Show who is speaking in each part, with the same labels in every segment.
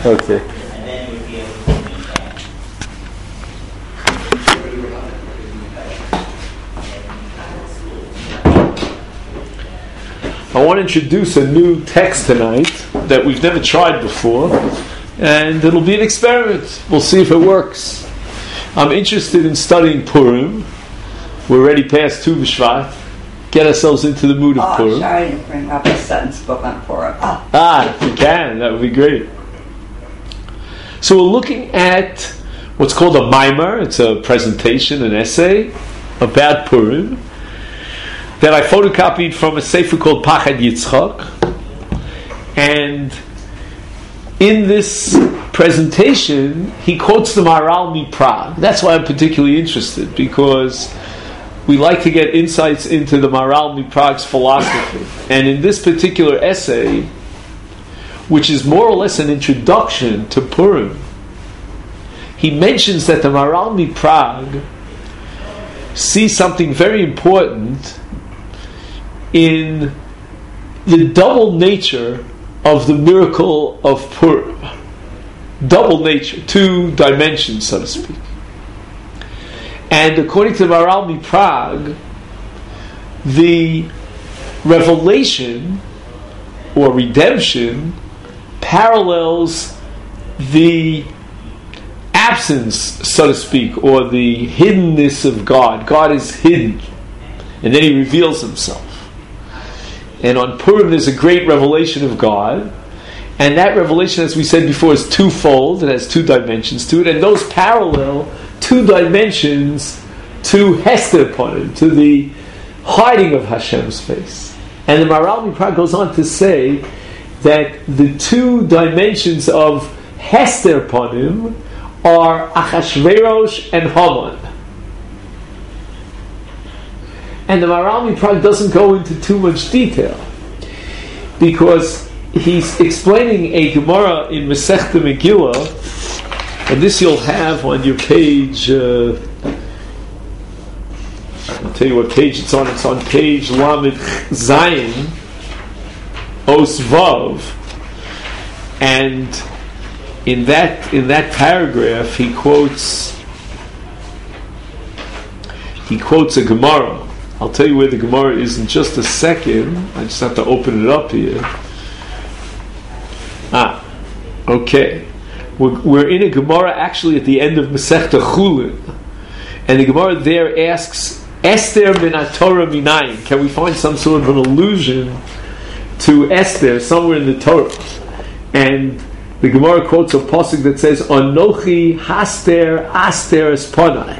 Speaker 1: Okay.
Speaker 2: And then we'd be able to make that.
Speaker 1: I want to introduce a new text tonight that we've never tried before, and it'll be an experiment. We'll see if it works. I'm interested in studying Purim. We're already past Tu B'Shvat. Get ourselves into the mood of Purim.
Speaker 3: Sorry to bring up a sentence book on Purim.
Speaker 1: If you can, that would be great. So we're looking at what's called a Maimar. It's a presentation, an essay about Purim that I photocopied from a sefer called Pachad Yitzchak. And in this presentation, he quotes the Maharal MiPrague. That's why I'm particularly interested, because we like to get insights into the Maharal MiPrague's philosophy. And in this particular essay, which is more or less an introduction to Purim, he mentions that the Maharal MiPrague sees something very important in the double nature of the miracle of Purim. Double nature, two dimensions, so to speak. And according to the Maharal MiPrague, the revelation or redemption parallels the absence, so to speak, or the hiddenness of God. God is hidden, and then He reveals Himself. And on Purim there's a great revelation of God, and that revelation, as we said before, is twofold. It has two dimensions to it, and those parallel two dimensions to Hester Purim, to the hiding of Hashem's face. And the Maharal MiPrague goes on to say that the two dimensions of Hester Purim are Achashverosh and Haman. And the Maharal MiPrague doesn't go into too much detail, because he's explaining a Gemara in Masechta Megillah, and this you'll have on your page. I'll tell you what page it's on. It's on page Lamed Zayin Os Vav, and in that paragraph he quotes a Gemara. I'll tell you where the Gemara is in just a second. I just have to open it up here. Okay. We're in a Gemara actually at the end of Masechta Chulin, and the Gemara there asks, Esther min HaTorah minayin? Can we find some sort of an allusion to Esther somewhere in the Torah? And the Gemara quotes a pasuk that says, Anochi haster aster esponai.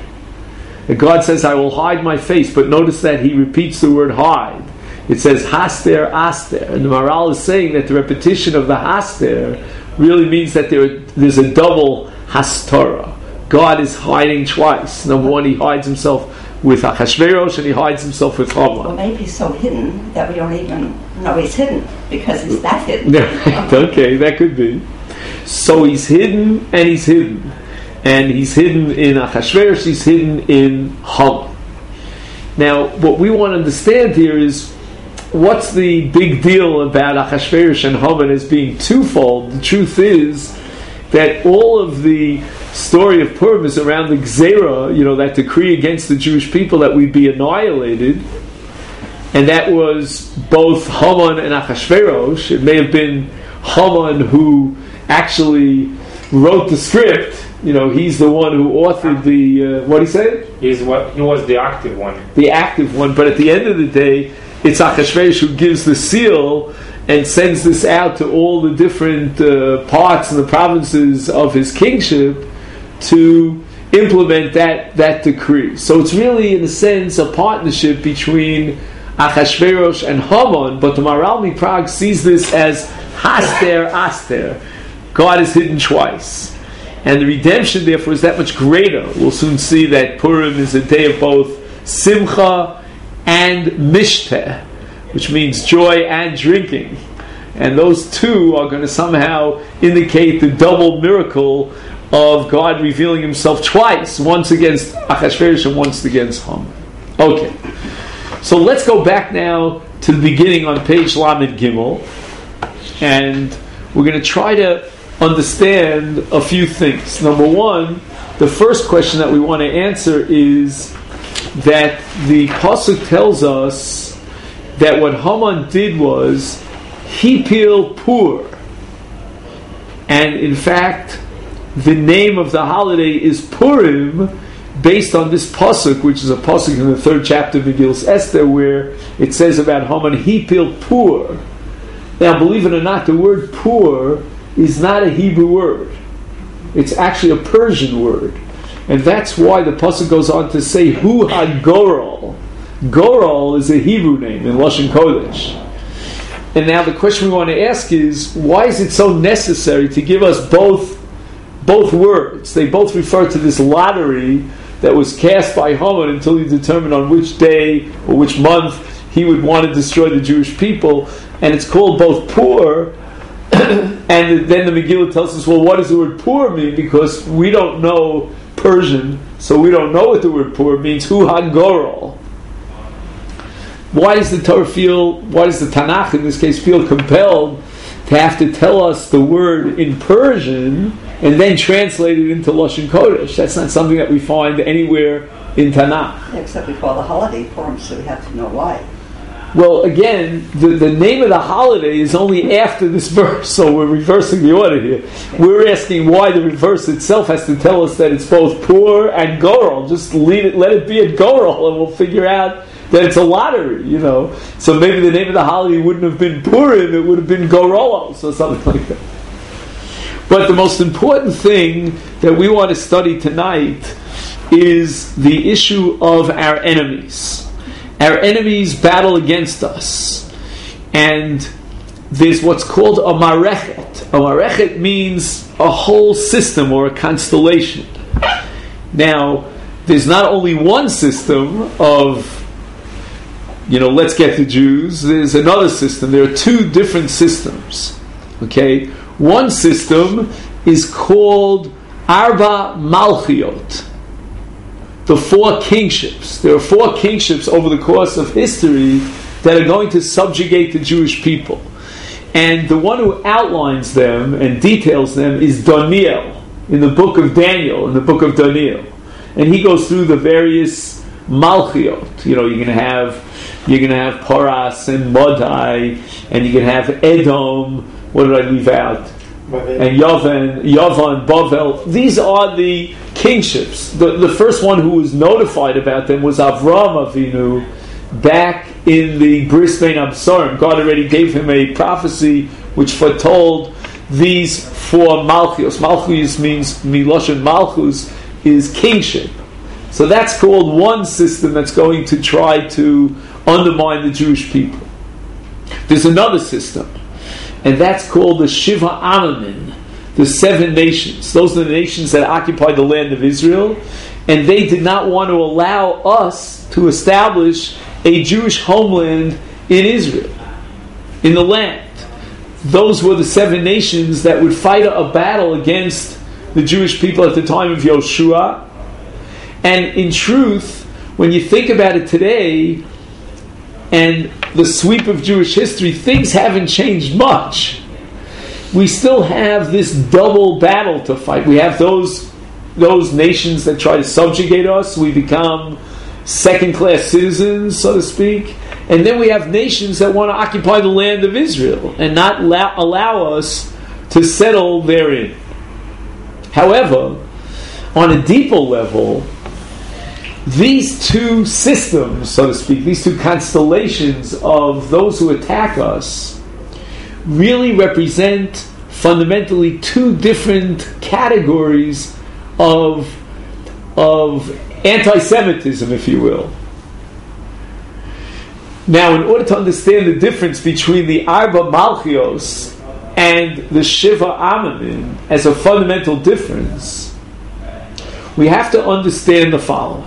Speaker 1: God says, I will hide my face, but notice that he repeats the word hide. It says haster aster, and the Maharal is saying that the repetition of the haster really means that there's a double hastara. God is hiding twice. Number one, he hides himself with Achashverosh, and he hides himself with Haman.
Speaker 3: Well, maybe he's so hidden that we don't even know he's hidden, because he's that hidden.
Speaker 1: Okay, that could be. So he's hidden, and he's hidden. And he's hidden in Achashverosh, he's hidden in Haman. Now, what we want to understand here is, what's the big deal about Achashverosh and Haman as being twofold? The truth is that all of the story of Purim is around the Gzera, that decree against the Jewish people that we'd be annihilated. And that was both Haman and Achashverosh. It may have been Haman who actually wrote the script. He's the one who authored the... what did he say?
Speaker 4: He was the active one.
Speaker 1: The active one. But at the end of the day, it's Achashverosh who gives the seal and sends this out to all the different parts and the provinces of his kingship to implement that decree. So it's really, in a sense, a partnership between Achashverosh and Haman, but the Maharal MiPrague sees this as Haster Aster. God is hidden twice. And the redemption, therefore, is that much greater. We'll soon see that Purim is a day of both Simcha and Mishteh, which means joy and drinking. And those two are going to somehow indicate the double miracle of God revealing Himself twice, once against Achashverosh and once against Haman. Okay, so let's go back now to the beginning on page Lamed Gimel, and we're going to try to understand a few things. Number one, the first question that we want to answer is that the pasuk tells us that what Haman did was Hipil Pur, and in fact, the name of the holiday is Purim, based on this pasuk, which is a pasuk in the 3rd chapter of Megillah Esther, where it says about Haman Hipil Pur. Now, believe it or not, the word Pur is not a Hebrew word. It's actually a Persian word. And that's why the pasuk goes on to say, Hu HaGoral. Goral is a Hebrew name in Lashon Kodesh. And now the question we want to ask is, why is it so necessary to give us both words? They both refer to this lottery that was cast by Haman until he determined on which day or which month he would want to destroy the Jewish people. And it's called both Pur, and then the Megillah tells us, well, what does the word Pur mean? Because we don't know Persian, so we don't know what the word Pur means. Hu HaGoral. Why does the Tanakh in this case feel compelled to have to tell us the word in Persian and then translate it into Lashon Kodesh? That's not something that we find anywhere in Tanakh.
Speaker 3: Except we call the holiday Purim, so we have to know why.
Speaker 1: Well, again, the name of the holiday is only after this verse, so we're reversing the order here. We're asking why the verse itself has to tell us that it's both Pur and Goral. Just leave it, let it be at Goral, and we'll figure out that it's a lottery, So maybe the name of the holiday wouldn't have been Purim, it would have been Gorolos or something like that. But the most important thing that we want to study tonight is the issue of our enemies. Our enemies battle against us. And there's what's called a marechet. A marechet means a whole system or a constellation. Now, there's not only one system of, let's get the Jews. There's another system. There are two different systems. Okay? One system is called Arba Malchiot, the 4 kingships. There are 4 kingships over the course of history that are going to subjugate the Jewish people. And the one who outlines them and details them is Daniel, in the book of Daniel, in the book of Daniel. And he goes through the various Malchiot. You're going to have Paras and Modai, and you can have Edom. What did I leave out? And Yavan, Bavel. These are the kingships. The first one who was notified about them was Avraham Avinu back in the Bris Bein Absarim. God already gave him a prophecy which foretold these 4 Malchus. Malchus means Miloshen Malchus is kingship. So that's called one system that's going to try to undermine the Jewish people. There's another system, and that's called the Shiva Amim, the 7 nations. Those are the nations that occupied the land of Israel, and they did not want to allow us to establish a Jewish homeland in Israel, in the land. Those were the 7 nations that would fight a battle against the Jewish people at the time of Yoshua. And in truth, when you think about it today, and the sweep of Jewish history, things haven't changed much. We still have this double battle to fight. We have those nations that try to subjugate us. We become second-class citizens, so to speak. And then we have nations that want to occupy the land of Israel and not allow us to settle therein. However, on a deeper level, these 2 systems, so to speak, these 2 constellations of those who attack us really represent fundamentally 2 different categories of anti-Semitism, if you will. Now, in order to understand the difference between the Arba Malchios and the Shiva Amim as a fundamental difference, we have to understand the following.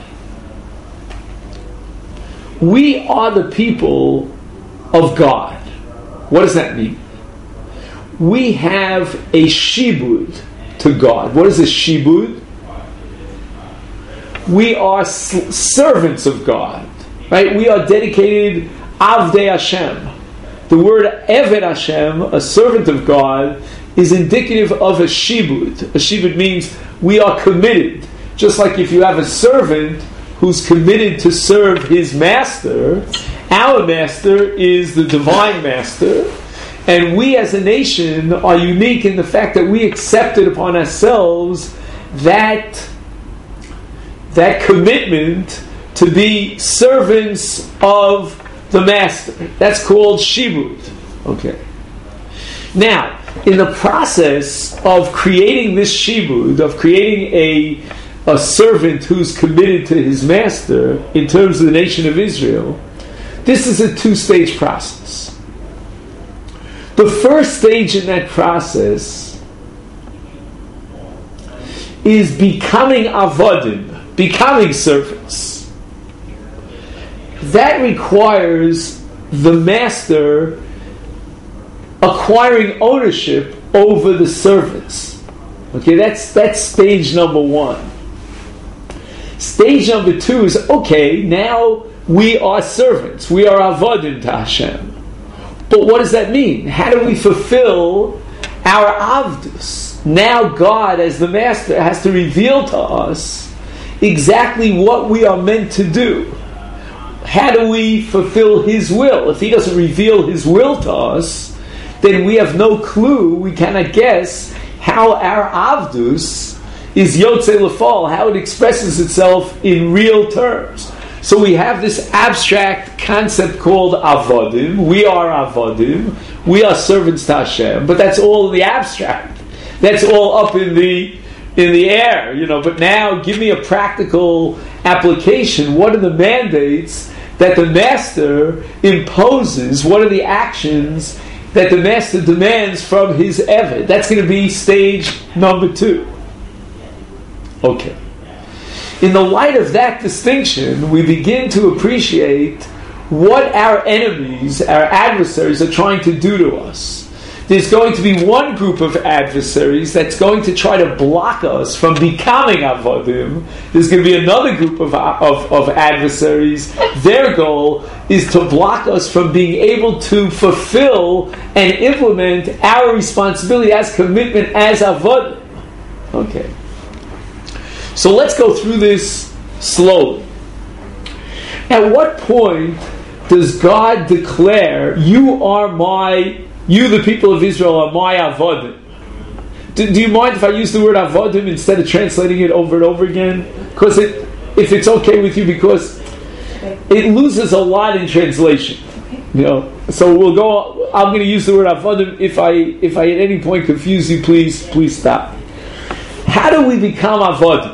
Speaker 1: We are the people of God. What does that mean? We have a shibud to God. What is a shibud? We are servants of God. Right? We are dedicated Avdei Hashem. The word Eved Hashem, a servant of God, is indicative of a shibud. A shibud means we are committed. Just like if you have a servant who's committed to serve his master, our master is the divine master, and we as a nation are unique in the fact that we accepted upon ourselves that commitment to be servants of the master. That's called shibud. Okay. Now, in the process of creating this shibud, of creating a servant who's committed to his master, in terms of the nation of Israel, this is a two-stage process. The first stage in that process is becoming avodim, becoming servants. That requires the master acquiring ownership over the servants. Okay, that's stage number one. Stage number two is, okay, now we are servants. We are avodim to Hashem. But what does that mean? How do we fulfill our avdus? Now God, as the master, has to reveal to us exactly what we are meant to do. How do we fulfill His will? If He doesn't reveal His will to us, then we have no clue, we cannot guess how our avdus is yotze lefal, how it expresses itself in real terms. So we have this abstract concept called avodim. We are avodim. We are servants to Hashem. But that's all in the abstract. That's all up in the air, But now, give me a practical application. What are the mandates that the master imposes? What are the actions that the master demands from his eved? That's going to be stage number two. Okay. In the light of that distinction, we begin to appreciate what our enemies, our adversaries, are trying to do to us. There's going to be one group of adversaries that's going to try to block us from becoming avodim. There's going to be another group of adversaries. Their goal is to block us from being able to fulfill and implement our responsibility as commitment as avodim. Okay. So let's go through this slowly. At what point does God declare, you, the people of Israel, are my avodim? Do you mind if I use the word avodim instead of translating it over and over again? Because if it's okay with you, because it loses a lot in translation. So we'll go. I'm going to use the word avodim. If I at any point confuse you, please stop. How do we become avodim?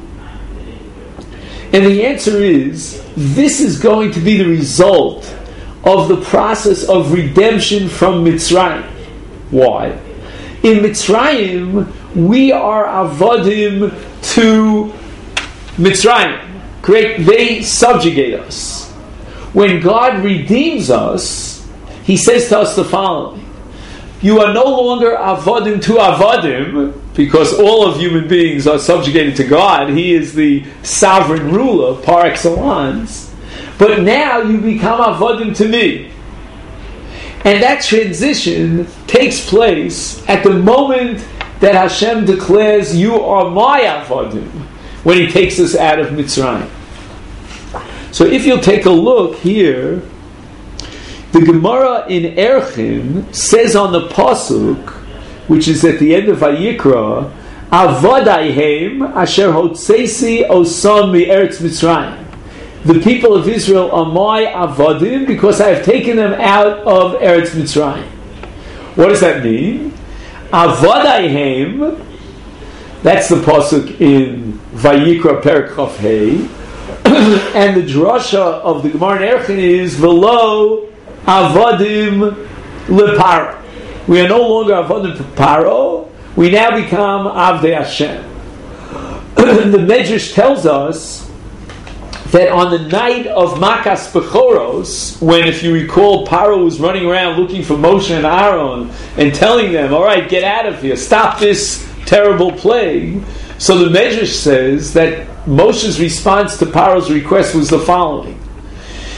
Speaker 1: And the answer is, this is going to be the result of the process of redemption from Mitzrayim. Why? In Mitzrayim, we are avodim to Mitzrayim. Correct? They subjugate us. When God redeems us, He says to us the following: you are no longer avodim to avodim, because all of human beings are subjugated to God. He is the sovereign ruler par excellence. But now you become avodim to me. And that transition takes place at the moment that Hashem declares, you are my avodim, when He takes us out of Mitzrayim. So if you'll take a look here, the Gemara in Erchin says on the Pasuk, which is at the end of Vayikra, Avodaihem asher hotzesi osam mi'eretz Mitzrayim. The people of Israel are my avodim because I have taken them out of Eretz Mitzrayim. What does that mean? Avodaihem, that's the pasuk in Vayikra Perek Chaf Hei, and the drasha of the Gemara in Erchin is Velo avodim leparo. We are no longer avodim to Paro. We now become Avdei Hashem. The Medrash tells us that on the night of Makas Bechoros, when, if you recall, Paro was running around looking for Moshe and Aaron and telling them, all right, get out of here, stop this terrible plague. So the Medrash says that Moshe's response to Paro's request was the following: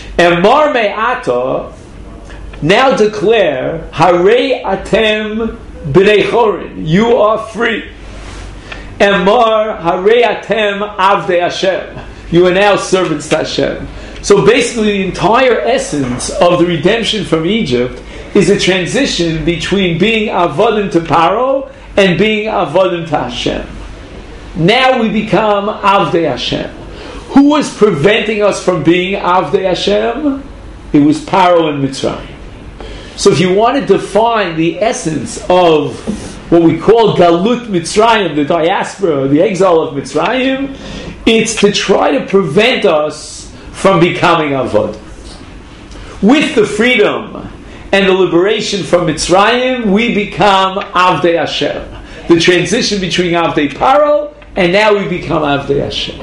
Speaker 1: Emar me'ata, now declare, Harei atem B'nei Chorin, you are free. Emar harei atem avdei Hashem. You are now servants to Hashem. So basically the entire essence of the redemption from Egypt is a transition between being avodim to Paro and being avodim to Hashem. Now we become avdei Hashem. Who was preventing us from being avdei Hashem? It was Paro and Mitzrayim. So if you want to define the essence of what we call Galut Mitzrayim, the diaspora, the exile of Mitzrayim, it's to try to prevent us from becoming Avod. With the freedom and the liberation from Mitzrayim, we become Avdei Hashem. The transition between Avdei Paro and now we become Avdei Hashem.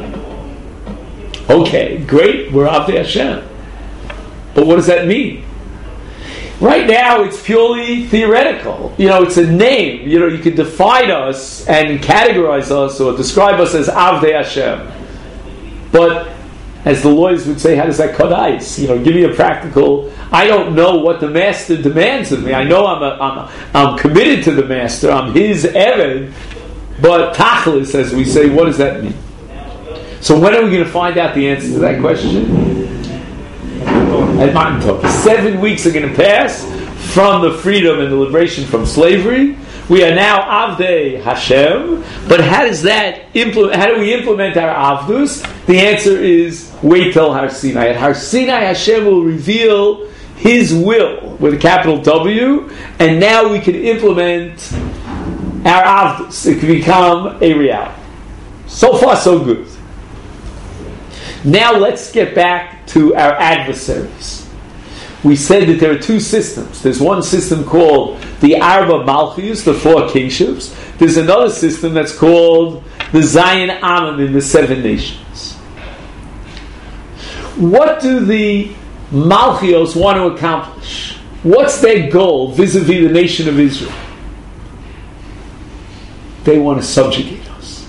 Speaker 1: Okay, great, we're Avdei Hashem. But what does that mean? Right now, it's purely theoretical. It's a name. You can define us and categorize us or describe us as Avdei Hashem. But, as the lawyers would say, how does that cut ice? Give me a practical... I don't know what the master demands of me. I know I'm committed to the master. I'm his eved. But tachlis, as we say, what does that mean? So when are we going to find out the answer to that question? At Matan Tov. 7 weeks are going to pass from the freedom and the liberation from slavery. We are now Avdei Hashem. But how do we implement our Avdus? The answer is wait till Har Sinai. At Har Sinai, Hashem will reveal His will with a capital W, and now we can implement our Avdus. It can become a reality. So far, so good. Now let's get back to our adversaries. We said that there are two systems. There's one system called the Arba Malchus, the 4 kingships. There's another system that's called the Zion Amim, the 7 nations. What do the Malchios want to accomplish? What's their goal vis-a-vis the nation of Israel? They want to subjugate us.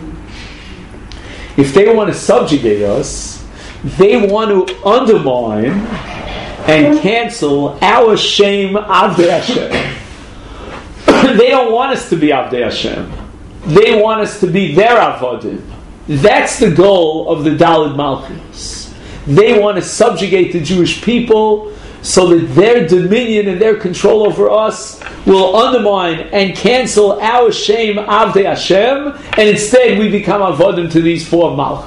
Speaker 1: If they want to subjugate us, they want to undermine and cancel our shame Avdei Hashem. They don't want us to be Avdei Hashem. They want us to be their Avodim. That's the goal of the Daled Malchus. They want to subjugate the Jewish people so that their dominion and their control over us will undermine and cancel our shame Avdei Hashem, and instead we become Avodim to these 4 Malchus.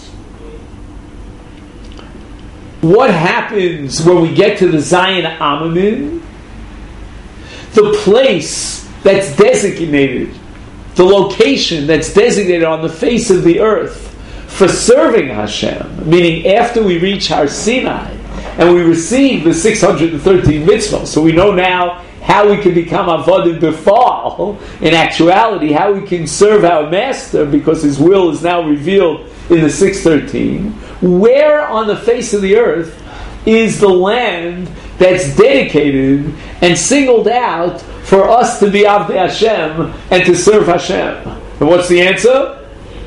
Speaker 1: What happens when we get to the Zion Amim? The place that's designated, the location that's designated on the face of the earth for serving Hashem, meaning after we reach Har Sinai and we receive the 613 mitzvahs, so we know now how we can become Avodim B'fal, in actuality, how we can serve our master because his will is now revealed in the 613. Where on the face of the earth is the land that's dedicated and singled out for us to be Avdei Hashem and to serve Hashem? And what's the answer?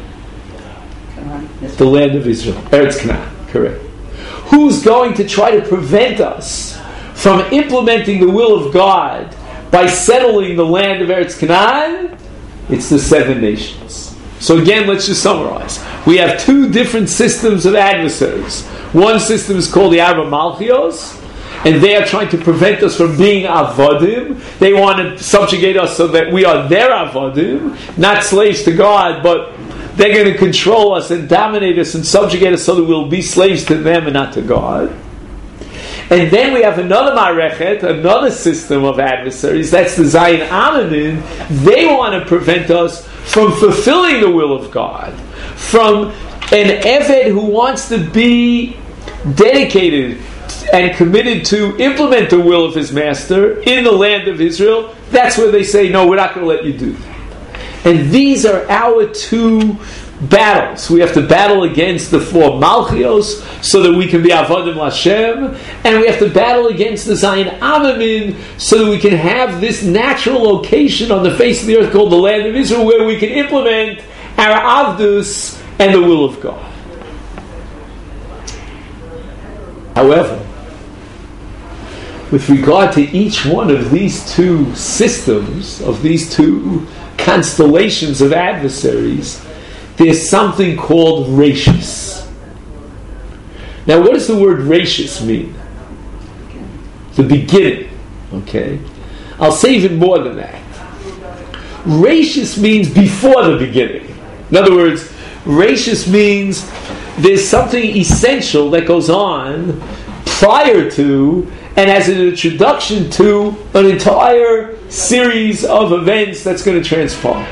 Speaker 1: The land of Israel. Eretz Canaan. Correct. Who's going to try to prevent us from implementing the will of God by settling the land of Eretz Canaan? It's the 7 nations. So again, let's just summarize. We have 2 different systems of adversaries. One system is called the Arba Malchios, and they are trying to prevent us from being Avodim. They want to subjugate us so that we are their Avodim, not slaves to God, but they're going to control us and dominate us and subjugate us so that we'll be slaves to them and not to God. And then we have another Marechet, another system of adversaries, that's the Zion Amim. They want to prevent us from fulfilling the will of God, from an Eved who wants to be dedicated and committed to implement the will of his master in the land of Israel. That's where they say, no, we're not going to let you do that. And these are our 2 battles. We have to battle against the 4 Malchios so that we can be Avodim Lashem, and we have to battle against the Zion Amim so that we can have this natural location on the face of the earth called the land of Israel where we can implement our Avdus and the will of God. However, with regard to each one of these two systems, of these two constellations of adversaries, there's something called rashis. Now, what does the word rashis mean? The beginning. Okay? I'll say even more than that. Rashis means before the beginning. In other words, rashis means there's something essential that goes on prior to and as an introduction to an entire series of events that's going to transpire.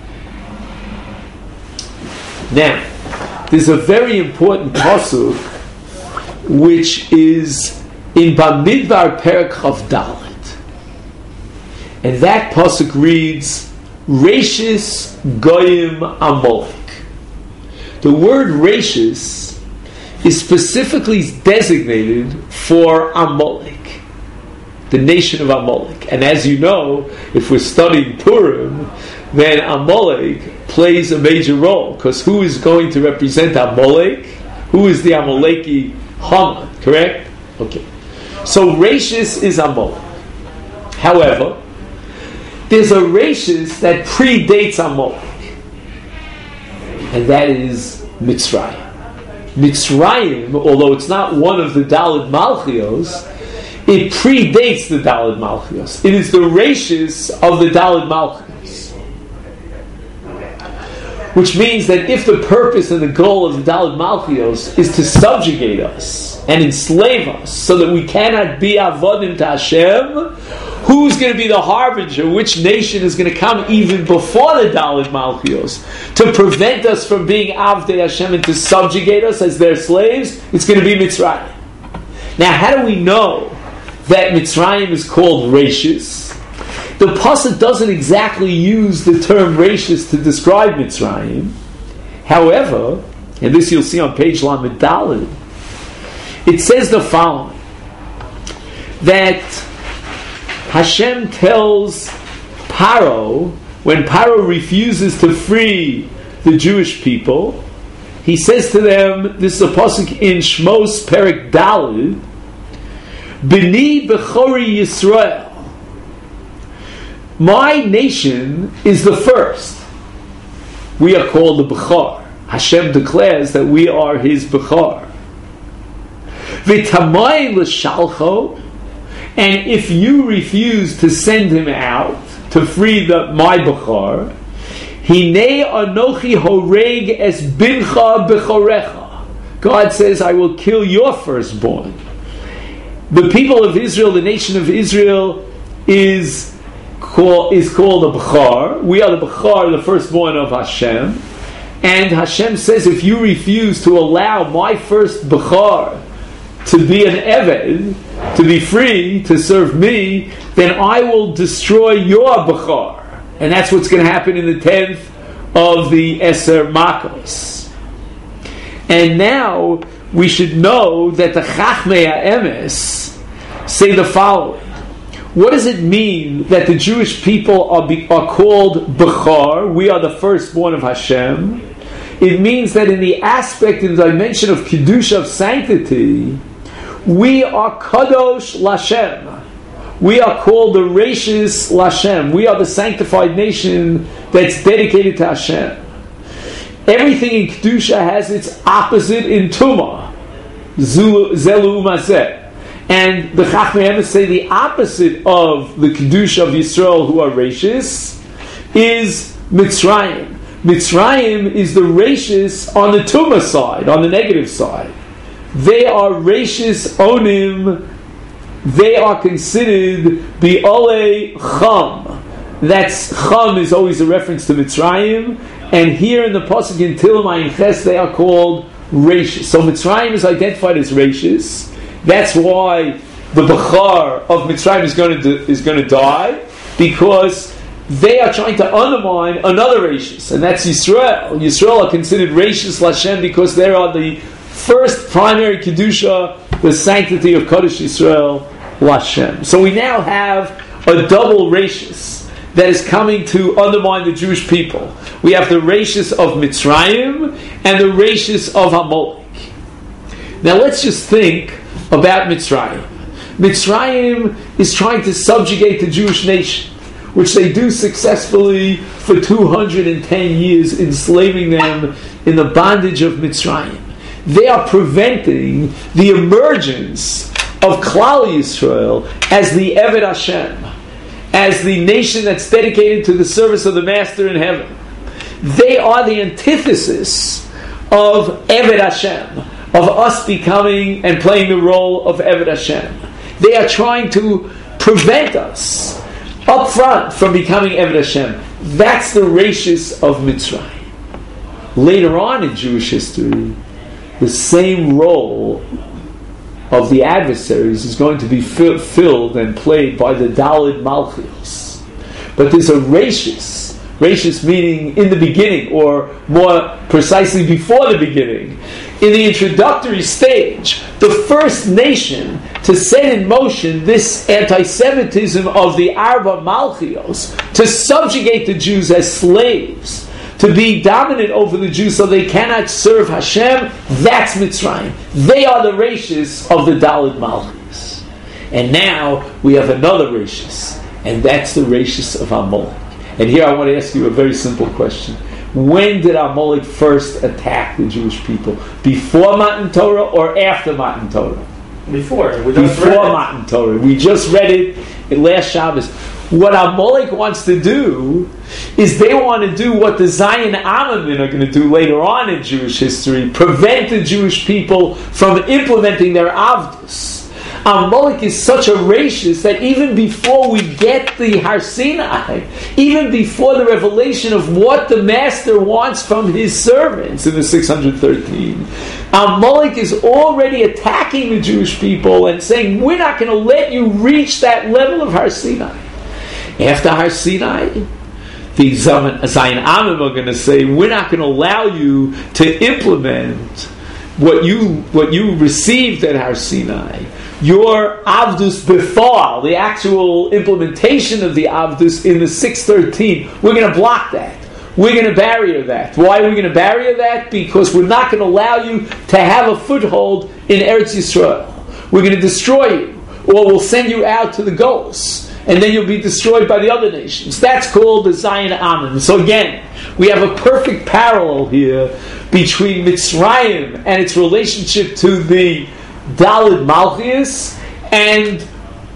Speaker 1: Now, there's a very important pasuk which is in Bamidbar Perek Chav Dalet, and that pasuk reads, Rashis Goyim Amalek. The word Rashis is specifically designated for Amalek, the nation of Amalek. And as you know, if we're studying Purim, then Amalek plays a major role, because who is going to represent Amalek? Who is the Amaleki? Haman, correct? Okay. So Rashis is Amalek. However, there's a Rashis that predates Amalek, and that is Mitzrayim. Mitzrayim, although it's not one of the Daled Malchios, it predates the Daled Malchios. It is the Rashis of the Daled Malchios. Which means that if the purpose and the goal of the Daled Malchios is to subjugate us and enslave us so that we cannot be avodim to Hashem, who's going to be the harbinger? Which nation is going to come even before the Daled Malchios to prevent us from being avdei Hashem and to subjugate us as their slaves? It's going to be Mitzrayim. Now, how do we know that Mitzrayim is called Rashis? The pasuk doesn't exactly use the term Rashis to describe Mitzrayim. However, and this you'll see on page Lamed Daled, it says the following, that Hashem tells Paro, when Paro refuses to free the Jewish people, he says to them, this is a pasuk in Shmos Perek Daled, B'ni Bechori Yisrael, my nation is the first. We are called the Bechar. Hashem declares that we are His Bechar. V'tamay l'shalcho, and if you refuse to send him out to free my Bechar, Hinei anochi horeg es bincha bechorecha. God says, I will kill your firstborn. The people of Israel, the nation of Israel, is called a Bechar. We are the Bechar, the firstborn of Hashem. And Hashem says, if you refuse to allow my first Bechar to be an Eved, to be free, to serve me, then I will destroy your Bechar. And that's what's going to happen in the 10th of the Eser Makos. And now we should know that the Chachmei HaEmes say the following. What does it mean that the Jewish people are called Bechar? We are the firstborn of Hashem. It means that in the aspect, in the dimension of Kedusha, of sanctity, we are Kadosh Lashem. We are called the Rashis Lashem. We are the sanctified nation that's dedicated to Hashem. Everything in Kedusha has its opposite in Tumah. Zelu Mazeh. And the Chachmei HaEmes say the opposite of the Kedusha of Yisrael, who are Rashis, is Mitzrayim. Mitzrayim is the Rashis on the Tumah side, on the negative side. They are Rashis Onim. They are considered Bi'olei Cham. That's Cham is always a reference to Mitzrayim. And here in the Pasuk in Tehillim Ayin Ches, they are called Rashis. So Mitzrayim is identified as Rashis. That's why the Bechar of Mitzrayim is going to die, because they are trying to undermine another Rashis, and that's Yisrael. Yisrael are considered Rashis Lashem because they are the first primary Kedusha, the sanctity of Kodesh Yisrael Lashem. So we now have a double Rashis that is coming to undermine the Jewish people. We have the Rashis of Mitzrayim and the Rashis of Amalek. Now let's just think about Mitzrayim. Mitzrayim is trying to subjugate the Jewish nation, which they do successfully for 210 years, enslaving them in the bondage of Mitzrayim. They are preventing the emergence of Klal Yisrael as the Eved Hashem, as the nation that's dedicated to the service of the Master in heaven. They are the antithesis of Eved Hashem, of us becoming and playing the role of Eved Hashem. They are trying to prevent us up front from becoming Eved Hashem. That's the rashis of Mitzrayim. Later on in Jewish history, the same role of the adversaries is going to be filled and played by the Daled Malchios. But there's a rashis meaning in the beginning, or more precisely before the beginning. In the introductory stage, the first nation to set in motion this anti-Semitism of the Arba Malchios, to subjugate the Jews as slaves, to be dominant over the Jews so they cannot serve Hashem, that's Mitzrayim. They are the rashis of the Daled Malchus. And now we have another rashis, and that's the rashis of Amalek. And here I want to ask you a very simple question. When did Amalek first attack the Jewish people? Before Matan Torah or after Matan Torah?
Speaker 4: Before
Speaker 1: Matan Torah. We just read it in last Shabbos. What Amalek wants to do is they want to do what the Zion Amamin are going to do later on in Jewish history, prevent the Jewish people from implementing their Avdus. Amalek is such a rashis that even before we get the Har Sinai, even before the revelation of what the Master wants from his servants in the 613, Amalek is already attacking the Jewish people and saying, we're not going to let you reach that level of Har Sinai. After Har Sinai, the Zion Amim are going to say, we're not going to allow you to implement what you received at Har Sinai. Your Avdus Befal, the actual implementation of the Avdus in the 613, we're going to block that. We're going to barrier that. Why are we going to barrier that? Because we're not going to allow you to have a foothold in Eretz Yisrael. We're going to destroy you, or we'll send you out to the Golos, and then you'll be destroyed by the other nations. That's called the Zion Amen. So again, we have a perfect parallel here between Mitzrayim and its relationship to the Daled Malchias and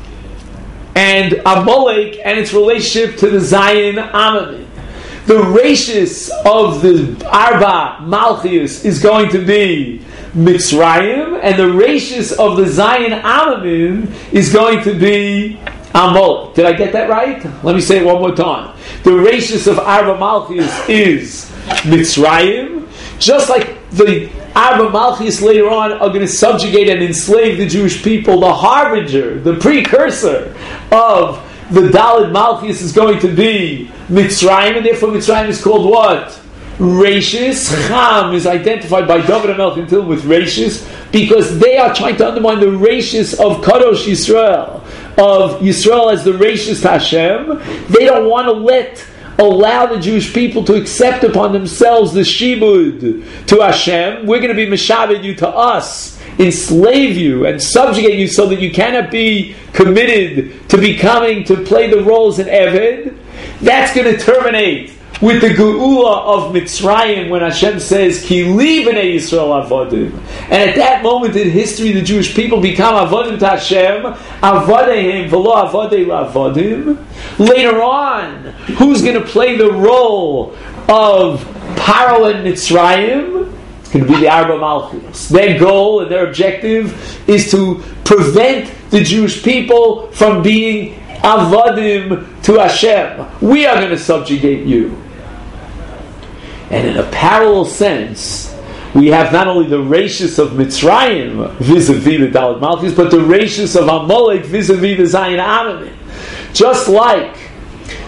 Speaker 1: Amalek and its relationship to the Zion Amamin. The rashis of the Arba Malchias is going to be Mitzrayim, and the rashis of the Zion Amamin is going to be Amalek. Did I get that right? Let me say it one more time. The rashis of Arba Malchias is Mitzrayim, just like the Arba Malchus later on are going to subjugate and enslave the Jewish people. The harbinger, the precursor of the Daled Malchus is going to be Mitzrayim, and therefore Mitzrayim is called what? Rashis. Cham is identified by David HaMelech until with Rashis, because they are trying to undermine the Rashis of Kadosh Yisrael, of Yisrael as the Rashis to Hashem. They don't want to allow the Jewish people to accept upon themselves the shibud to Hashem. We're going to be meshaved you to us, enslave you and subjugate you so that you cannot be committed to play the roles in Eved. That's going to terminate with the Geula of Mitzrayim when Hashem says, Ki li b'nei Yisrael avodim. And at that moment in history, the Jewish people become avodim to Hashem, avodehem v'lo avodei la'avodim. Later on, who's going to play the role of Paro and Mitzrayim? It's going to be the Arba Malchus. Their goal and their objective is to prevent the Jewish people from being avodim to Hashem. We are going to subjugate you. And in a parallel sense, we have not only the rashis of Mitzrayim vis-a-vis the Daled Malchus, but the rashis of Amalek vis-a-vis the Zion Amamin. Just like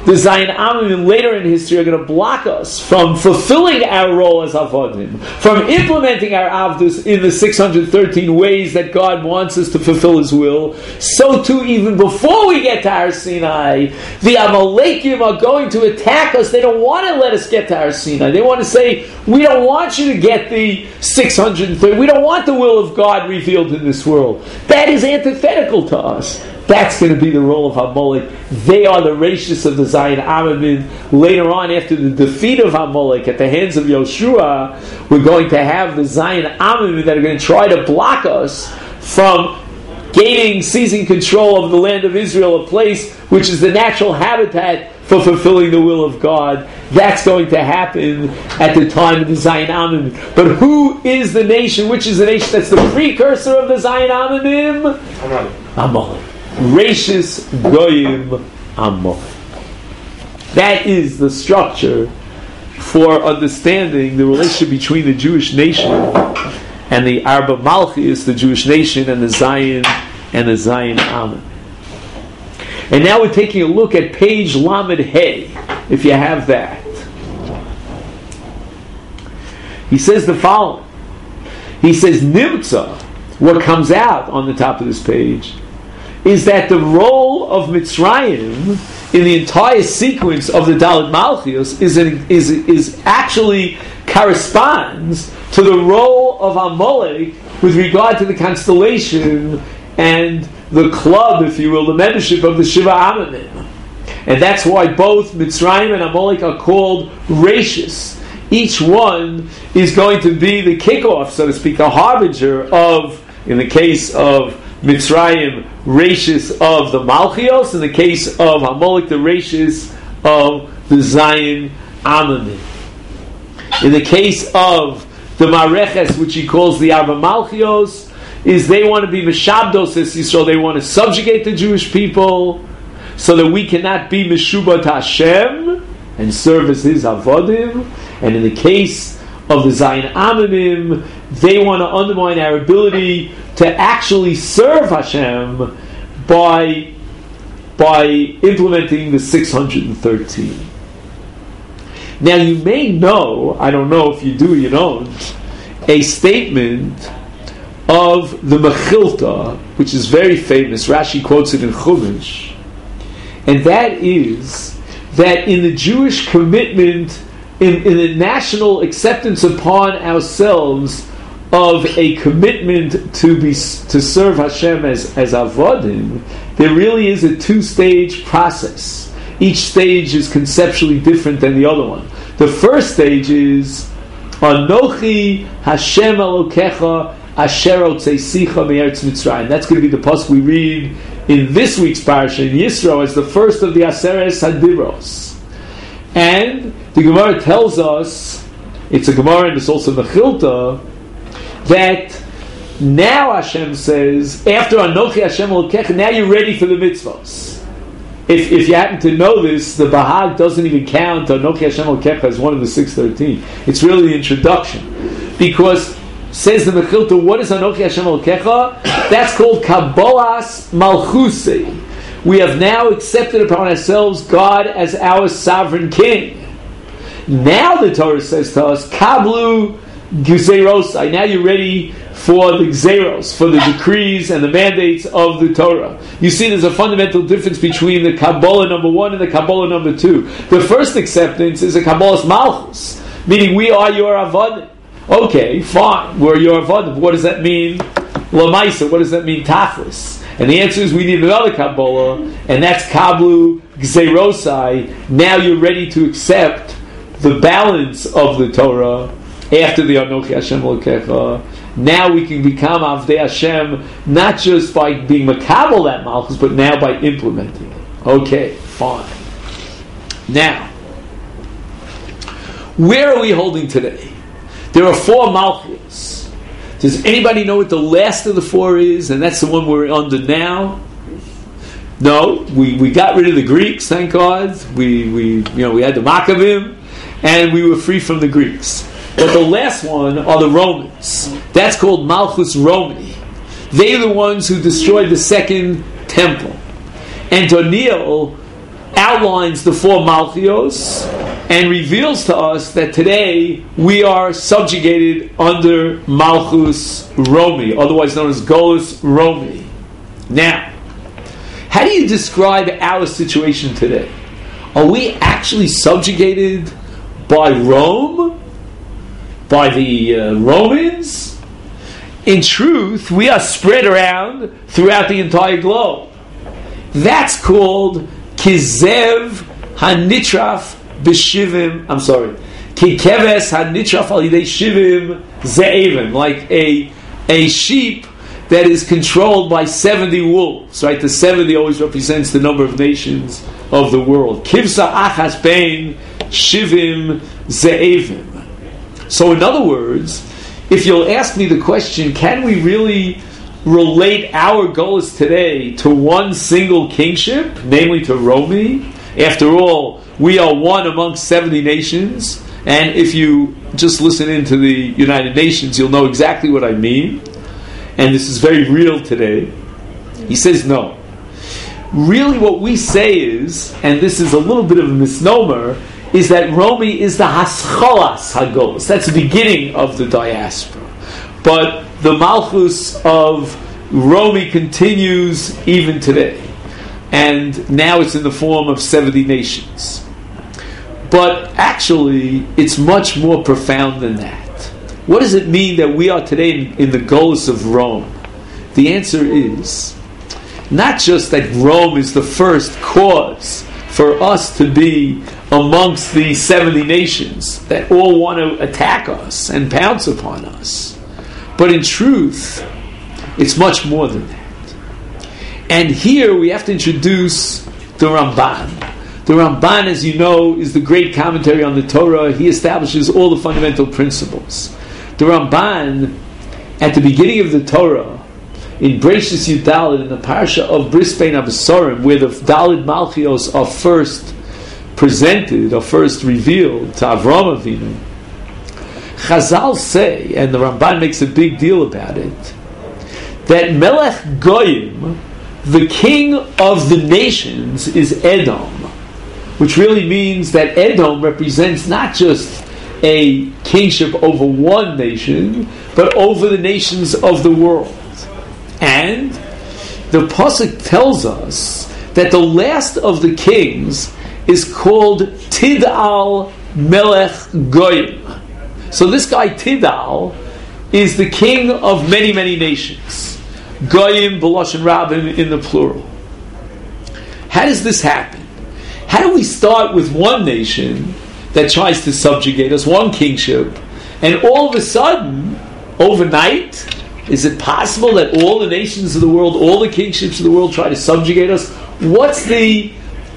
Speaker 1: the Zion Amim later in history are going to block us from fulfilling our role as Avodim, from implementing our Avdus in the 613 ways that God wants us to fulfill His will, so too even before we get to Har Sinai, the Amalekim are going to attack us. They don't want to let us get to Har Sinai. They want to say, we don't want you to get the 630. We don't want the will of God revealed in this world. That is antithetical to us. That's going to be the role of Amalek. They are the rashis of the Zion Amim. Later on, after the defeat of Amalek at the hands of Yoshua, we're going to have the Zion Amim that are going to try to block us from seizing control of the land of Israel, a place which is the natural habitat for fulfilling the will of God. That's going to happen at the time of the Zion Amim. But who is the nation? Which is the nation that's the precursor of the Zion Amim? Amalek. Rashis Goyim Amalek. That is the structure for understanding the relationship between the Jewish nation and the Arba Malchus, the Jewish nation, and the Zion Amim. And now we're taking a look at page Lamed Hey, if you have that. He says the following. He says, Nimtza, what comes out on the top of this page, is that the role of Mitzrayim in the entire sequence of the Dalet Malchus is actually corresponds to the role of Amalek with regard to the constellation and the club, if you will, the membership of the Shiva Amimim. And that's why both Mitzrayim and Amalek are called Rashis. Each one is going to be the kickoff, so to speak, a harbinger of, in the case of Mitzrayim, Rashis of the Malchios, in the case of Amalek, the Rashis of the Zion Amimim. In the case of the Mareches, which he calls the Arba Malchios, is they want to be Meshabdos as Yisrael, they want to subjugate the Jewish people so that we cannot be Meshubat Hashem and serve as His Avodim. And in the case of the Zion Amimim, they want to undermine our ability to actually serve Hashem by implementing the 613. Now you may know, I don't know if you do or you don't, a statement of the Mechilta, which is very famous. Rashi quotes it in Chumash, and that is that in the Jewish commitment, in the national acceptance upon ourselves of a commitment to serve Hashem as avodim, there really is a two-stage process. Each stage is conceptually different than the other one. The first stage is Anochi Hashem Elokecha Asher Otzeisicha Me'eretz Mitzrayim. That's going to be the pasuk we read in this week's parsha in Yisro as the first of the Aseres Hadiros. And the Gemara tells us, it's a Gemara and it's also Mechilta, that now Hashem says, after Anochi Hashem Elokecha, now you're ready for the mitzvahs. If you happen to know this, the Bahag doesn't even count Anochi Hashem Elokecha as one of the 613. It's really the introduction. Because, says the Mechilta, what is Anochi Hashem Elokecha? That's called Kabbalas Malchusei. We have now accepted upon ourselves God as our sovereign king. Now the Torah says to us, Kablu Gzerosai. Now you're ready for the Gzeros, for the decrees and the mandates of the Torah. You see, there's a fundamental difference between the Kabbalah number 1 and the Kabbalah number 2. The first acceptance is a Kabbalah's Malchus, meaning we are your Avodim. Okay, fine, we're your Avodim. What does that mean? Lamaisa, what does that mean? Tachlis. And the answer is we need another Kabbalah, and that's Kablu Gzerosai. Now you're ready to accept the balance of the Torah after the Anochi Hashem Elokecha. Now we can become Avdei Hashem, not just by being makabel that Malchus, but now by implementing it. Okay, fine. Now, where are we holding today? There are 4 Malchus. Does anybody know what the last of the 4 is? And that's the one we're under now. No, we got rid of the Greeks, thank God. We had the Maccabim, and we were free from the Greeks. But the last one are the Romans. That's called Malchus Romani. They are the ones who destroyed the second temple. And Daniel outlines the four Malchios and reveals to us that today we are subjugated under Malchus Romi, otherwise known as Golus Romi. Now, how do you describe our situation today? Are we actually subjugated by Rome? By the Romans? In truth, we are spread around throughout the entire globe. That's called Kizev Hanitraf B'Shivim, Kikeves Hanitraf Al Yidei Shivim Ze'evim, like a sheep that is controlled by 70 wolves, right? The 70 always represents the number of nations of the world. Kivsa Achas Bein Shivim Ze'evim. So in other words, if you'll ask me the question, can we really relate our goals today to one single kingship, namely to Romi? After all, we are one amongst 70 nations, and if you just listen into the United Nations, you'll know exactly what I mean. And this is very real today. He says no. Really what we say is, and this is a little bit of a misnomer, is that Romi is the Hascholas Hagolos. That's the beginning of the diaspora. But the Malchus of Romi continues even today. And now it's in the form of 70 nations. But actually, it's much more profound than that. What does it mean that we are today in the Golus of Rome? The answer is not just that Rome is the first cause for us to be amongst the 70 nations that all want to attack us and pounce upon us, but in truth, it's much more than that. And here we have to introduce the Ramban. The Ramban, as you know, is the great commentary on the Torah. He establishes all the fundamental principles. The Ramban, at the beginning of the Torah, in Breshis Yudalid, in the parsha of Bris Bein Abasorim, where the Dalid Malchios are first presented, or first revealed to Avram Avinu, Chazal say, and the Ramban makes a big deal about it, that Melech Goyim, the king of the nations, is Edom, which really means that Edom represents not just a kingship over one nation, but over the nations of the world. And the Pasuk tells us that the last of the kings is called Tidal Melech Goyim. So this guy Tidal is the king of many, many nations. Goyim, B'lashon Rabim in the plural. How does this happen? How do we start with one nation that tries to subjugate us, one kingship, and all of a sudden, overnight, is it possible that all the nations of the world, all the kingships of the world try to subjugate us? What's the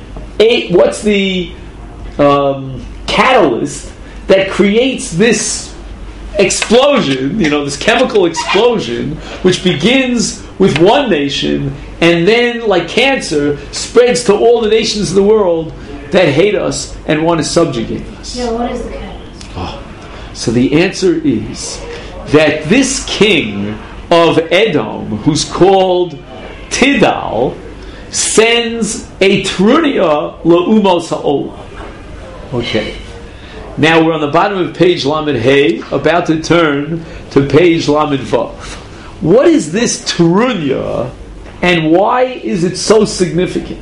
Speaker 1: catalyst that creates this explosion, this chemical explosion, which begins with one nation and then, like cancer, spreads to all the nations of the world that hate us and want to subjugate us?
Speaker 5: Yeah, what is the catalyst?
Speaker 1: So the answer is that this king of Edom, who's called Tidal, sends a Trunia La'umos Ha'olam. Okay. Now we're on the bottom of page Lamed Hey, about to turn to page Lamed Vav. What is this Trunia, and why is it so significant?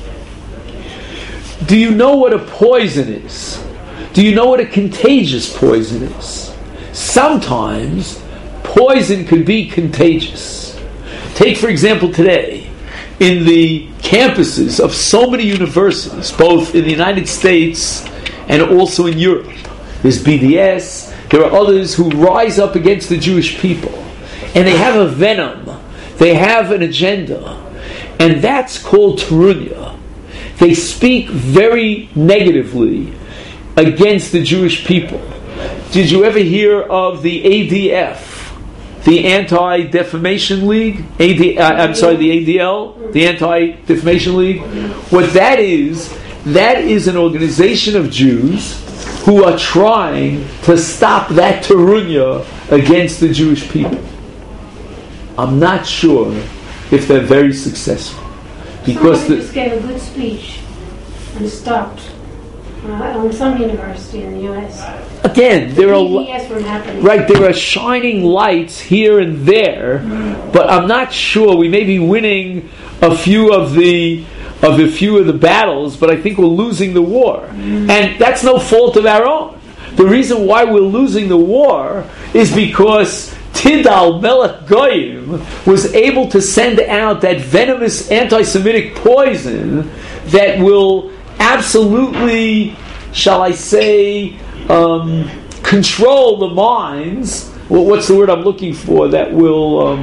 Speaker 1: Do you know what a poison is? Do you know what a contagious poison is? Sometimes poison could be contagious. Take, for example, today, in the campuses of so many universities, both in the United States and also in Europe, there's BDS, there are others who rise up against the Jewish people, and they have a venom, they have an agenda, and that's called Terunya. They speak very negatively against the Jewish people. Did you ever hear of the ADF, the Anti-Defamation League? The ADL, the Anti-Defamation League? What that is an organization of Jews who are trying to stop that Terunya against the Jewish people. I'm not sure if they're very successful. Because
Speaker 5: somebody just gave a good speech and stopped on some university in the U.S.
Speaker 1: Again, there are
Speaker 5: PBS from happening.
Speaker 1: right. There are shining lights here and there, but I'm not sure. We may be winning a few of the battles, but I think we're losing the war, and that's no fault of our own. The reason why we're losing the war is because Tidal Melech Goyim was able to send out that venomous anti-Semitic poison that will absolutely, shall I say, control the minds. Well, what's the word I'm looking for? That will,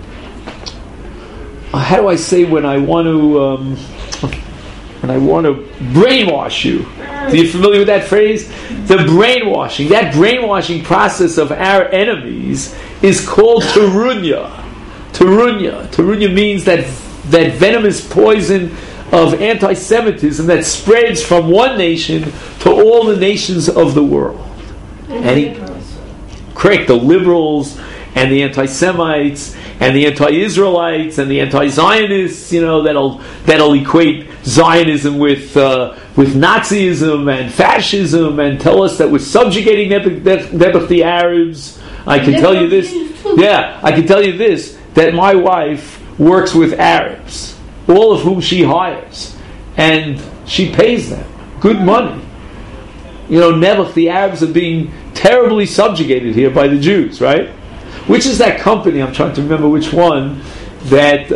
Speaker 1: how do I say when I want to brainwash you? Are you familiar with that phrase? The brainwashing. That brainwashing process of our enemies is called terunya. Terunya. Terunya means that venomous poison of anti-Semitism that spreads from one nation to all the nations of the world. Correct, the liberals and the anti-Semites and the anti-Israelites and the anti-Zionists, that'll equate Zionism with Nazism and fascism and tell us that we're subjugating the Arabs. I can tell you this. Yeah, I can tell you this, that my wife works with Arabs, all of whom she hires, and she pays them good money. Nebuch, the Arabs are being terribly subjugated here by the Jews, right? Which is that company? I'm trying to remember which one that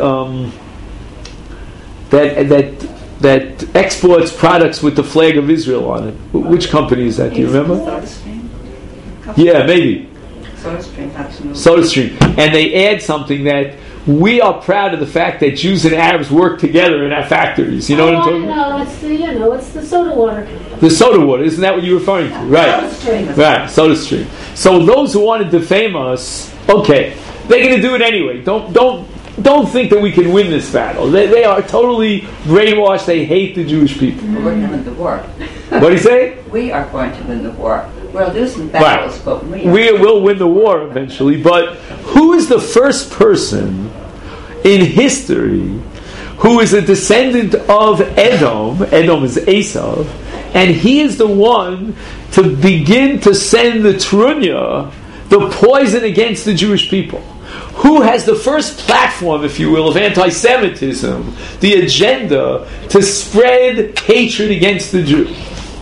Speaker 1: exports products with the flag of Israel on it. Which company is that? Do you remember?
Speaker 3: SodaStream.
Speaker 1: Yeah, maybe.
Speaker 3: SodaStream, absolutely.
Speaker 1: SodaStream, and they add something that we are proud of the fact that Jews and Arabs work together in our factories. You know what I'm talking about?
Speaker 5: No, it's the soda water company.
Speaker 1: The soda water, isn't that what you're referring to? Right.
Speaker 3: SodaStream.
Speaker 1: Right, SodaStream. So those who want to defame us, okay, they're going to do it anyway. Don't think that we can win this battle. They are totally brainwashed. They hate the Jewish people.
Speaker 3: We're going to win the war.
Speaker 1: What do you say?
Speaker 3: We are going to win the war. We're losing battles, but we
Speaker 1: will win the war eventually. But who is the first person in history who is a descendant of Edom? Edom is Esav, and he is the one to begin to send the Trunya, the poison against the Jewish people. Who has the first platform, if you will, of anti-Semitism, the agenda to spread hatred against the Jews?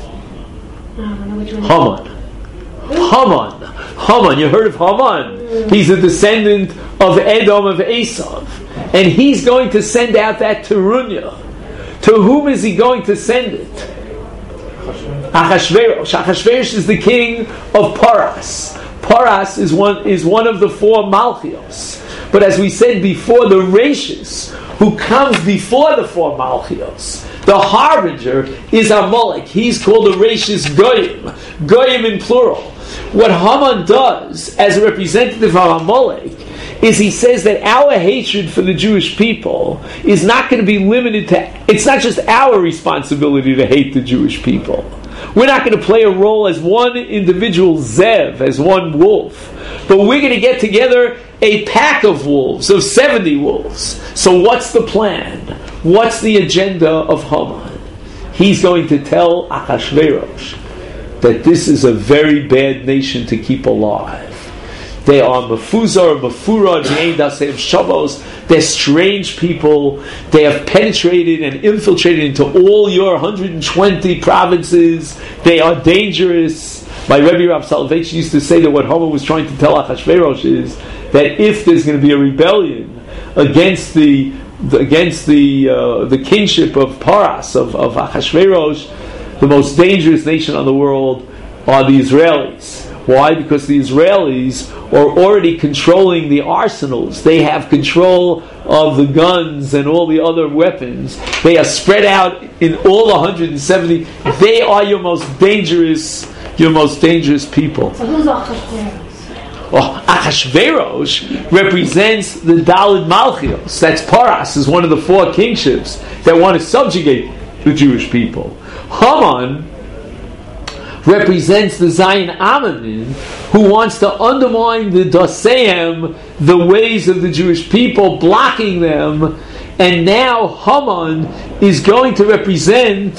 Speaker 1: Haman. You heard of Haman? He's a descendant of Edom of Esav, and he's going to send out that Terunya. To whom is he going to send it? Achashverosh. Achashverosh is the king of Paras. Paras is one of the four Malchios. But as we said before, the Rashis, who comes before the four Malchios, the harbinger is Amalek. He's called the Rashis Goyim. Goyim in plural. What Haman does as a representative of Amalek is he says that our hatred for the Jewish people is not going to be limited to, it's not just our responsibility to hate the Jewish people. We're not going to play a role as one individual Zev, as one wolf, but we're going to get together a pack of wolves, of 70 wolves. So what's the plan? What's the agenda of Haman? He's going to tell Achashverosh that this is a very bad nation to keep alive. They are mefuzar, mefurad, shavos. They're strange people. They have penetrated and infiltrated into all your 120 provinces. They are dangerous. My Rebbe Rav Soloveitch used to say that what Haman was trying to tell Achashverosh is that if there's going to be a rebellion against the kingship of Paras, of Achashverosh, the most dangerous nation on the world are the Israelis. Why? Because the Israelis are already controlling the arsenals. They have control of the guns and all the other weapons. They are spread out in all 170. They are your most dangerous people.
Speaker 5: So who's Achashverosh?
Speaker 1: Achashverosh represents the Daled Malchios. That's Paras, is one of the four kingships that want to subjugate the Jewish people. Haman represents the Zion Amanim, who wants to undermine the Daseim, the ways of the Jewish people, blocking them. And now Haman is going to represent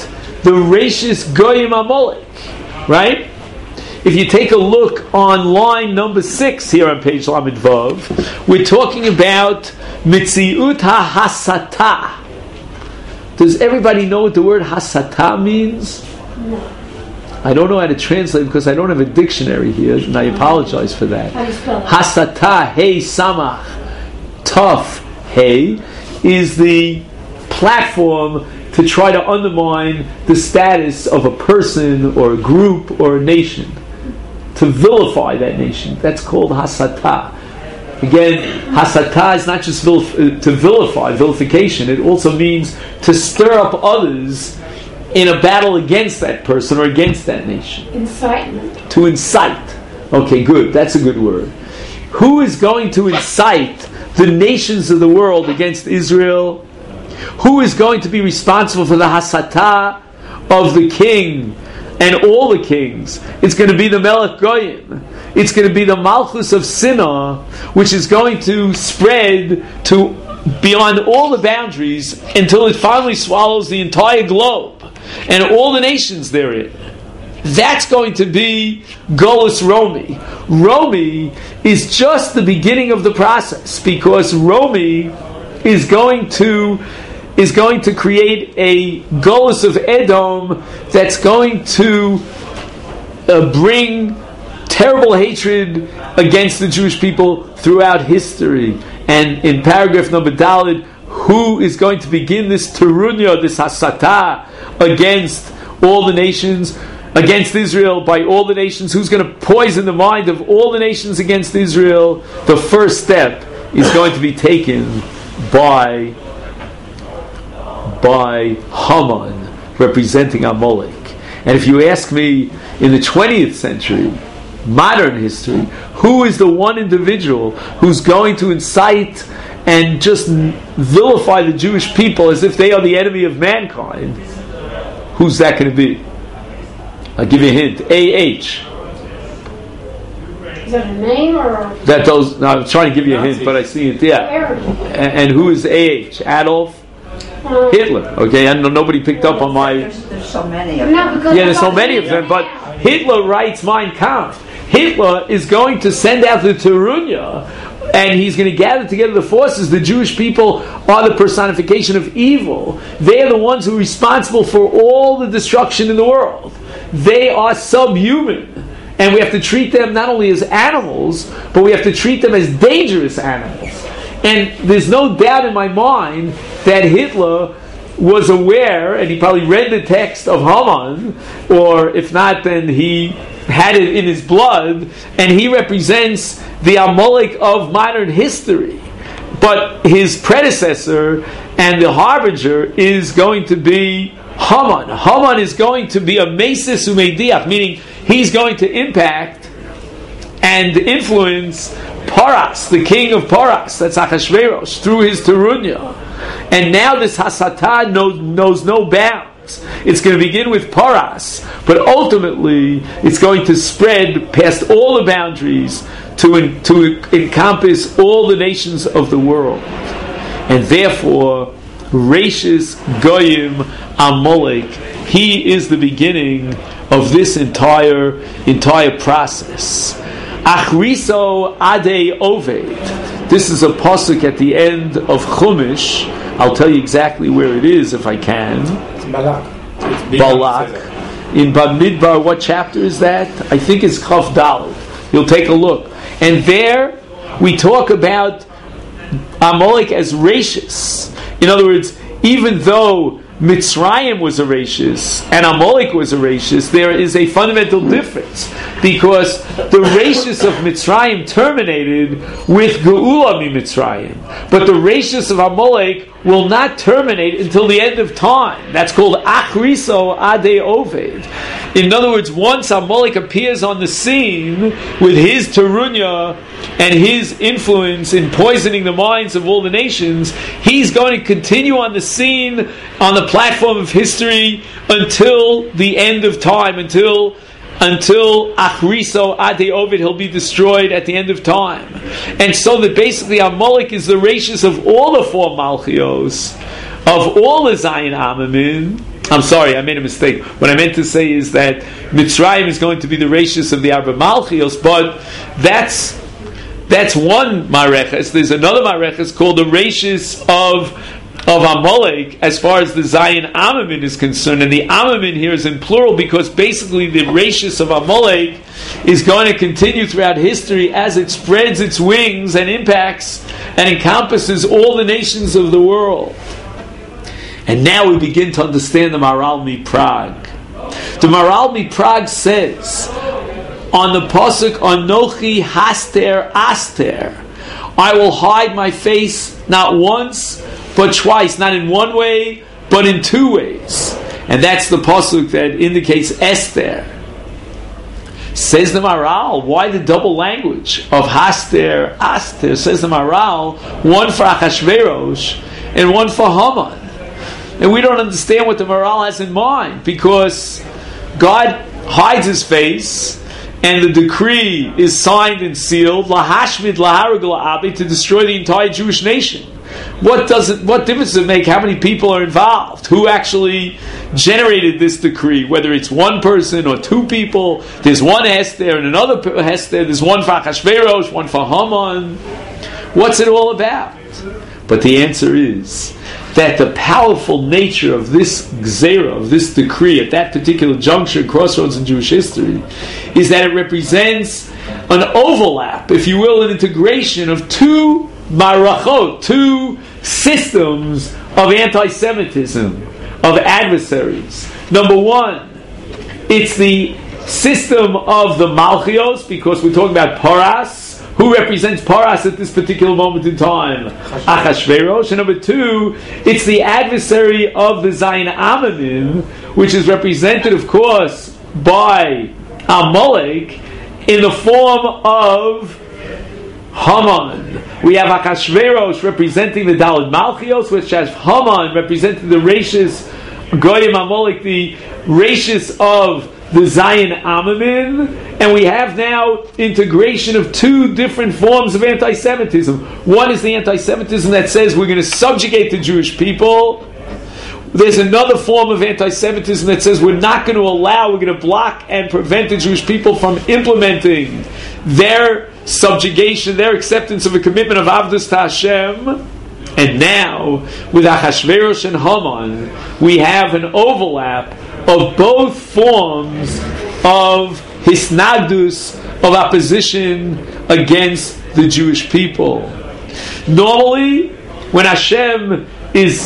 Speaker 1: the Reishis Goyim Amalek, right? If you take a look on line number 6 here on page Lamed Vav, we're talking about Mitziut HaHasata. Does everybody know what the word Hasata means?
Speaker 5: No.
Speaker 1: I don't know how to translate because I don't have a dictionary here, and I apologize for that.
Speaker 5: How do you spell it?
Speaker 1: Hasata, hey, samach, tough, hey, is the platform to try to undermine the status of a person or a group or a nation. To vilify that nation. That's called hasata. Again, hasata is not just to vilify, vilification. It also means to stir up others in a battle against that person or against that nation.
Speaker 5: Incitement.
Speaker 1: To incite. Okay, good. That's a good word. Who is going to incite the nations of the world against Israel? Who is going to be responsible for the hasata of the king and all the kings? It's going to be the Melech Goyim. It's going to be the Malchus of Sinah, which is going to spread to beyond all the boundaries until it finally swallows the entire globe and all the nations therein. That's going to be Golus Romi. Romi is just the beginning of the process, because Romi is going to create a Golus of Edom that's going to bring terrible hatred against the Jewish people throughout history. And in paragraph number Dalet, who is going to begin this terunya, this hasata against all the nations, against Israel by all the nations? Who's going to poison the mind of all the nations against Israel? The first step is going to be taken by Haman, representing Amalek. And if you ask me, in the 20th century, modern history, who is the one individual who's going to incite and just vilify the Jewish people as if they are the enemy of mankind? Who's that going to be? I'll give you a hint. A.H.
Speaker 5: Is that a name or?
Speaker 1: No, I'm trying to give you a hint, but I see it. Yeah. And who is A.H.? Adolf Hitler. Okay, I know nobody picked up on my.
Speaker 3: There's so many of them.
Speaker 1: Yeah, there's so many of them, but Hitler writes Mein Kampf. Hitler is going to send out the Terunya, and he's going to gather together the forces. The Jewish people are the personification of evil. They are the ones who are responsible for all the destruction in the world. They are subhuman, and we have to treat them not only as animals, but we have to treat them as dangerous animals. And there's no doubt in my mind that Hitler was aware, and he probably read the text of Haman, or if not, then he had it in his blood, and he represents the Amalek of modern history. But his predecessor and the harbinger is going to be Haman. Haman is going to be a Mesis Umeidiach, meaning he's going to impact and influence Paras, the king of Paras, that's Achashverosh, through his Terunya. And now this Hasata knows no bounds. It's going to begin with Paras, but ultimately it's going to spread past all the boundaries to encompass all the nations of the world. And therefore, Reishis Goyim Amalek, he is the beginning of this entire process. Achriso Ade Oved. This is a pasuk at the end of Chumash. I'll tell you exactly where it is if I can.
Speaker 4: It's Balak.
Speaker 1: Balak. In Bamidbar, what chapter is that? I think it's Chaf Daled. You'll take a look. And there we talk about Amalek as Reishis. In other words, even though Mitzrayim was a Reishis and Amalek was a Reishis, there is a fundamental difference, because the Reishis of Mitzrayim terminated with Geula Mitzrayim, but the Reishis of Amalek will not terminate until the end of time. That's called Achriso Ade Oved. In other words, once Amalek appears on the scene with his Terunya and his influence in poisoning the minds of all the nations, he's going to continue on the scene, on the platform of history, until the end of time, until Achriso Ade Ovid, he'll be destroyed at the end of time. And so that basically Amalek is the Reishis of all the four Malchios, of all the Zayin Amamin, I'm sorry, I made a mistake. What I meant to say is that Mitzrayim is going to be the rashis of the Arba Malchios, but that's one Mareches. There's another Mareches called the rashis of Amalek as far as the Zayin Amamin is concerned. And the Amamin here is in plural because basically the rashis of Amalek is going to continue throughout history as it spreads its wings and impacts and encompasses all the nations of the world. And now we begin to understand the Maharal MiPrague. The Maharal MiPrague says on the pasuk Anochi Haster Aster, I will hide my face not once but twice, not in one way but in two ways. And that's the pasuk that indicates Esther. Says the Maharal, why the double language of Haster Aster? Says the Maharal, one for Achashverosh and one for Haman. And we don't understand what the Maharal has in mind, because God hides His face, and the decree is signed and sealed, lahashmid laharag la'abi, to destroy the entire Jewish nation. What difference does it make how many people are involved? Who actually generated this decree? Whether it's one person or two people, there's one Hester and another Hester, there's one for Achashverosh, one for Haman. What's it all about? But the answer is that the powerful nature of this gzera, of this decree at that particular juncture, crossroads in Jewish history, is that it represents an overlap, if you will, an integration of two marachot, two systems of anti-Semitism, of adversaries. Number one, it's the system of the Malchios, because we're talking about Paras. Who represents Paras at this particular moment in time? Achashverosh. And number two, it's the adversary of the Zayin Amamin, which is represented, of course, by Amalek in the form of Haman. We have Achashverosh representing the Daled Malchios, which has Haman representing the rashis Goyim Amalek, the rashis of the Zayin Amamin, and we have now integration of two different forms of anti-Semitism. One is the anti-Semitism that says we're going to subjugate the Jewish people. There's another form of anti-Semitism that says we're going to block and prevent the Jewish people from implementing their subjugation, their acceptance of a commitment of Avdus to Hashem. And now, with Achashverosh and Haman, we have an overlap of both forms of hisnagdus, of opposition against the Jewish people. Normally, when Hashem is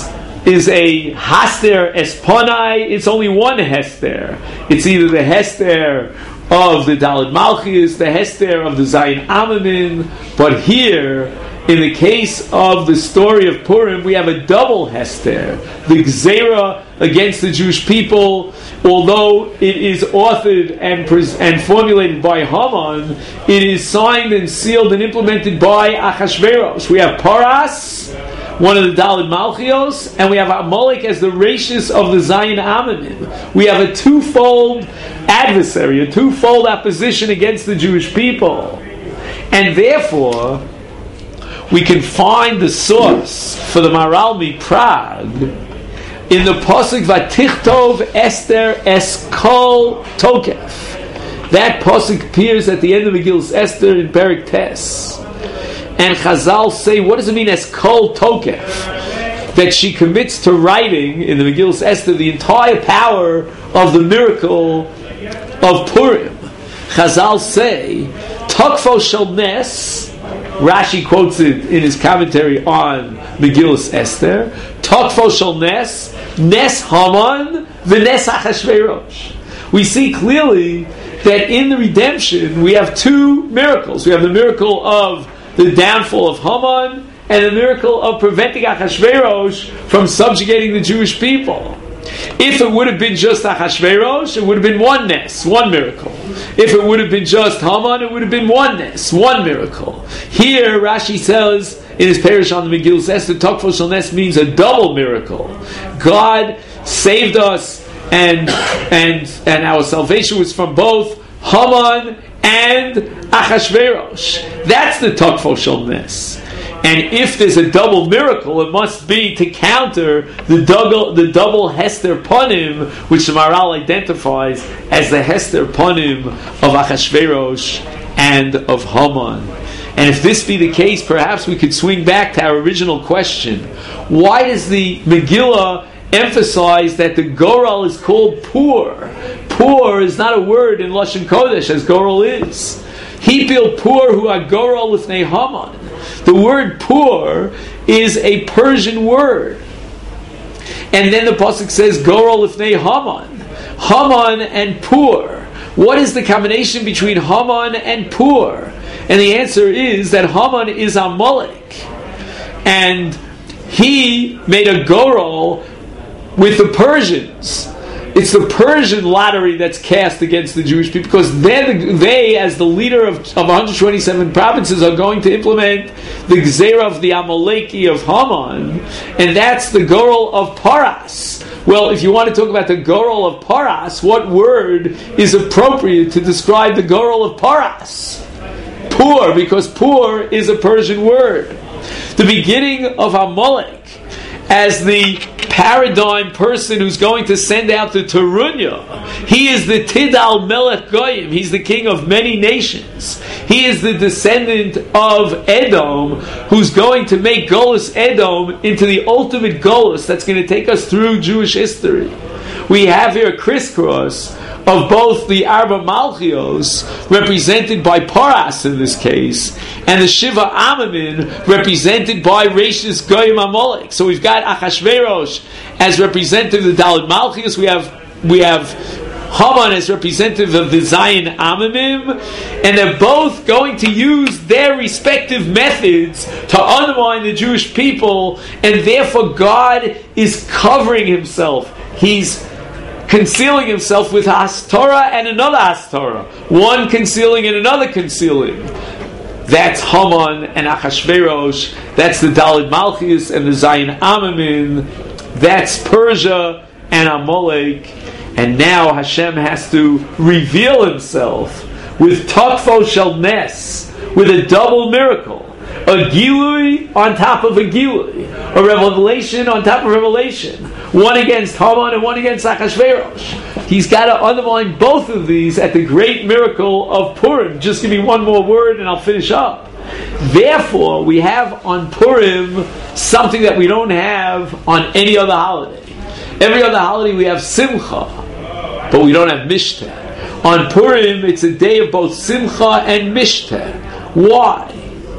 Speaker 1: a Haster Esponai, it's only one Hester. It's either the Hester of the Daled Malchios, the Hester of the Zayin Amamin, but here, in the case of the story of Purim, we have a double Hester. The Gzera against the Jewish people, although it is authored and formulated by Haman, it is signed and sealed and implemented by Achashverosh. We have Paras, one of the Daled Malchios, and we have Amalek as the rashis of the Zayin Amamin. We have a twofold adversary, a twofold opposition against the Jewish people. And therefore, we can find the source for the Maharal MiPrague in the pasuk Vatichtov Esther Eskol Tokef. That pasuk appears at the end of Megillas Esther in Perek Tes. And Chazal say, what does it mean Eskol Tokef? That she commits to writing in the Megillas Esther the entire power of the miracle of Purim. Chazal say, Tokfo Shel Nes, Rashi quotes it in his commentary on Megillas Esther, Tokfo Shel Nes, Nes Haman, V'Nes Achashverosh. We see clearly that in the redemption we have two miracles. We have the miracle of the downfall of Haman and the miracle of preventing Achashverosh from subjugating the Jewish people. If it would have been just Achashverosh, it would have been one Nes, one miracle. If it would have been just Haman, it would have been one Nes, one miracle. Here, Rashi says in his parish on the Megillas Esther, Tokfo Shel Nes means a double miracle. God saved us, and our salvation was from both Haman and Achashverosh. That's the Tokfo Shel Nes. And if there's a double miracle, it must be to counter the double Hester Panim, which the Maharal identifies as the Hester Panim of Achashverosh and of Haman. And if this be the case, perhaps we could swing back to our original question. Why does the Megillah emphasize that the Goral is called Pur? Pur is not a word in Lashon Kodesh, as Goral is. Hipil Pur hu ha-Goral lifnei Haman. The word Pur is a Persian word. And then the pasuk says Goral lifnei Haman. Haman and Pur. What is the combination between Haman and Pur? And the answer is that Haman is Amalek. And he made a Goral with the Persians. It's the Persian lottery that's cast against the Jewish people, because they, as the leader of 127 provinces, are going to implement the Gzeira of the Amaleki of Haman, and that's the Goral of Paras. Well, if you want to talk about the Goral of Paras, what word is appropriate to describe the Goral of Paras? Pur, because Pur is a Persian word. The beginning of Amalek as the paradigm person who's going to send out the Terunya. He is the Tidal Melech Goyim. He's the king of many nations. He is the descendant of Edom, who's going to make Golus Edom into the ultimate Golus that's going to take us through Jewish history. We have here a crisscross of both the Arba Malchios, represented by Paras in this case, and the Shiva Amamin, represented by Rashis Goyim Amalek. So we've got Achashverosh as representative of the Dalit Malchios. We have Haman as representative of the Zion Amamim, and they're both going to use their respective methods to undermine the Jewish people, and therefore God is covering himself. He's concealing himself with Hastorah and another Hastorah. One concealing and another concealing. That's Haman and Achashverosh. That's the Dalit Malchus and the Zion Amamin. That's Persia and Amalek. And now Hashem has to reveal himself with Takfo Shel Nes, with a double miracle. A Gilui on top of a Gilui. A revelation on top of revelation. One against Haman and one against Achashverosh. He's got to undermine both of these at the great miracle of Purim. Just give me one more word and I'll finish up. Therefore, we have on Purim something that we don't have on any other holiday. Every other holiday we have Simcha, but we don't have Mishteh. On Purim, it's a day of both Simcha and Mishteh. Why?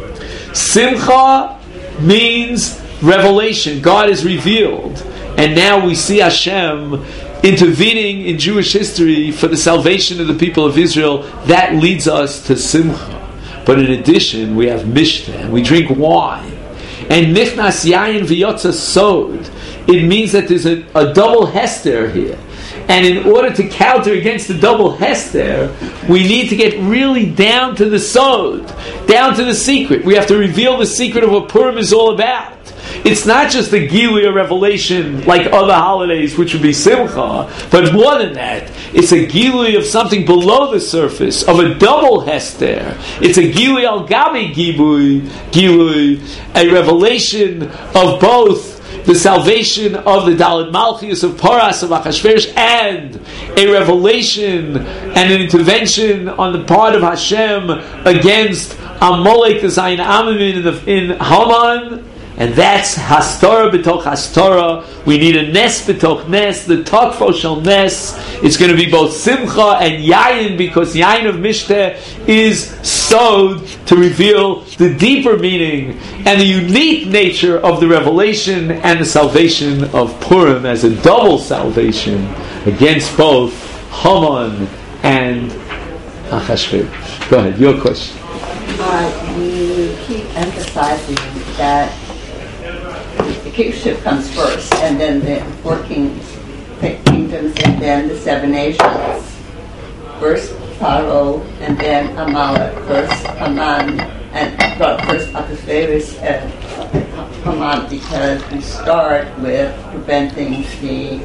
Speaker 1: Simcha means revelation. God is revealed. And now we see Hashem intervening in Jewish history for the salvation of the people of Israel. That leads us to Simcha. But in addition, we have Mishteh, and we drink wine. And Nichnas Yayin V'yotza Sod. It means that there's a double Hester here. And in order to counter against the double Hester, we need to get really down to the Sod, down to the secret. We have to reveal the secret of what Purim is all about. It's not just the Gilui revelation like other holidays, which would be Simcha, but more than that, it's a Gilui of something below the surface, of a double Hester. It's a Gilui al Gabi Gilui, a revelation of both the salvation of the Dalit Malchius of Paras, of Achashverosh, and a revelation and an intervention on the part of Hashem against Amalek, the Zion Amamin in Haman. And that's Hastorah b'toch Hastorah. We need a Nes b'toch Nes, the Takfo Shel Nes. It's going to be both Simcha and Yayin, because Yayin of Mishteh is sowed to reveal the deeper meaning and the unique nature of the revelation and the salvation of Purim as a double salvation against both Haman and Achashverosh. Go ahead, your question.
Speaker 3: You keep emphasizing that the kingship comes first, and then the 4 kingdoms, and then the 7 nations. First Paro, and then Amalek. First Haman, and first Achashverosh and Haman, because we start with preventing the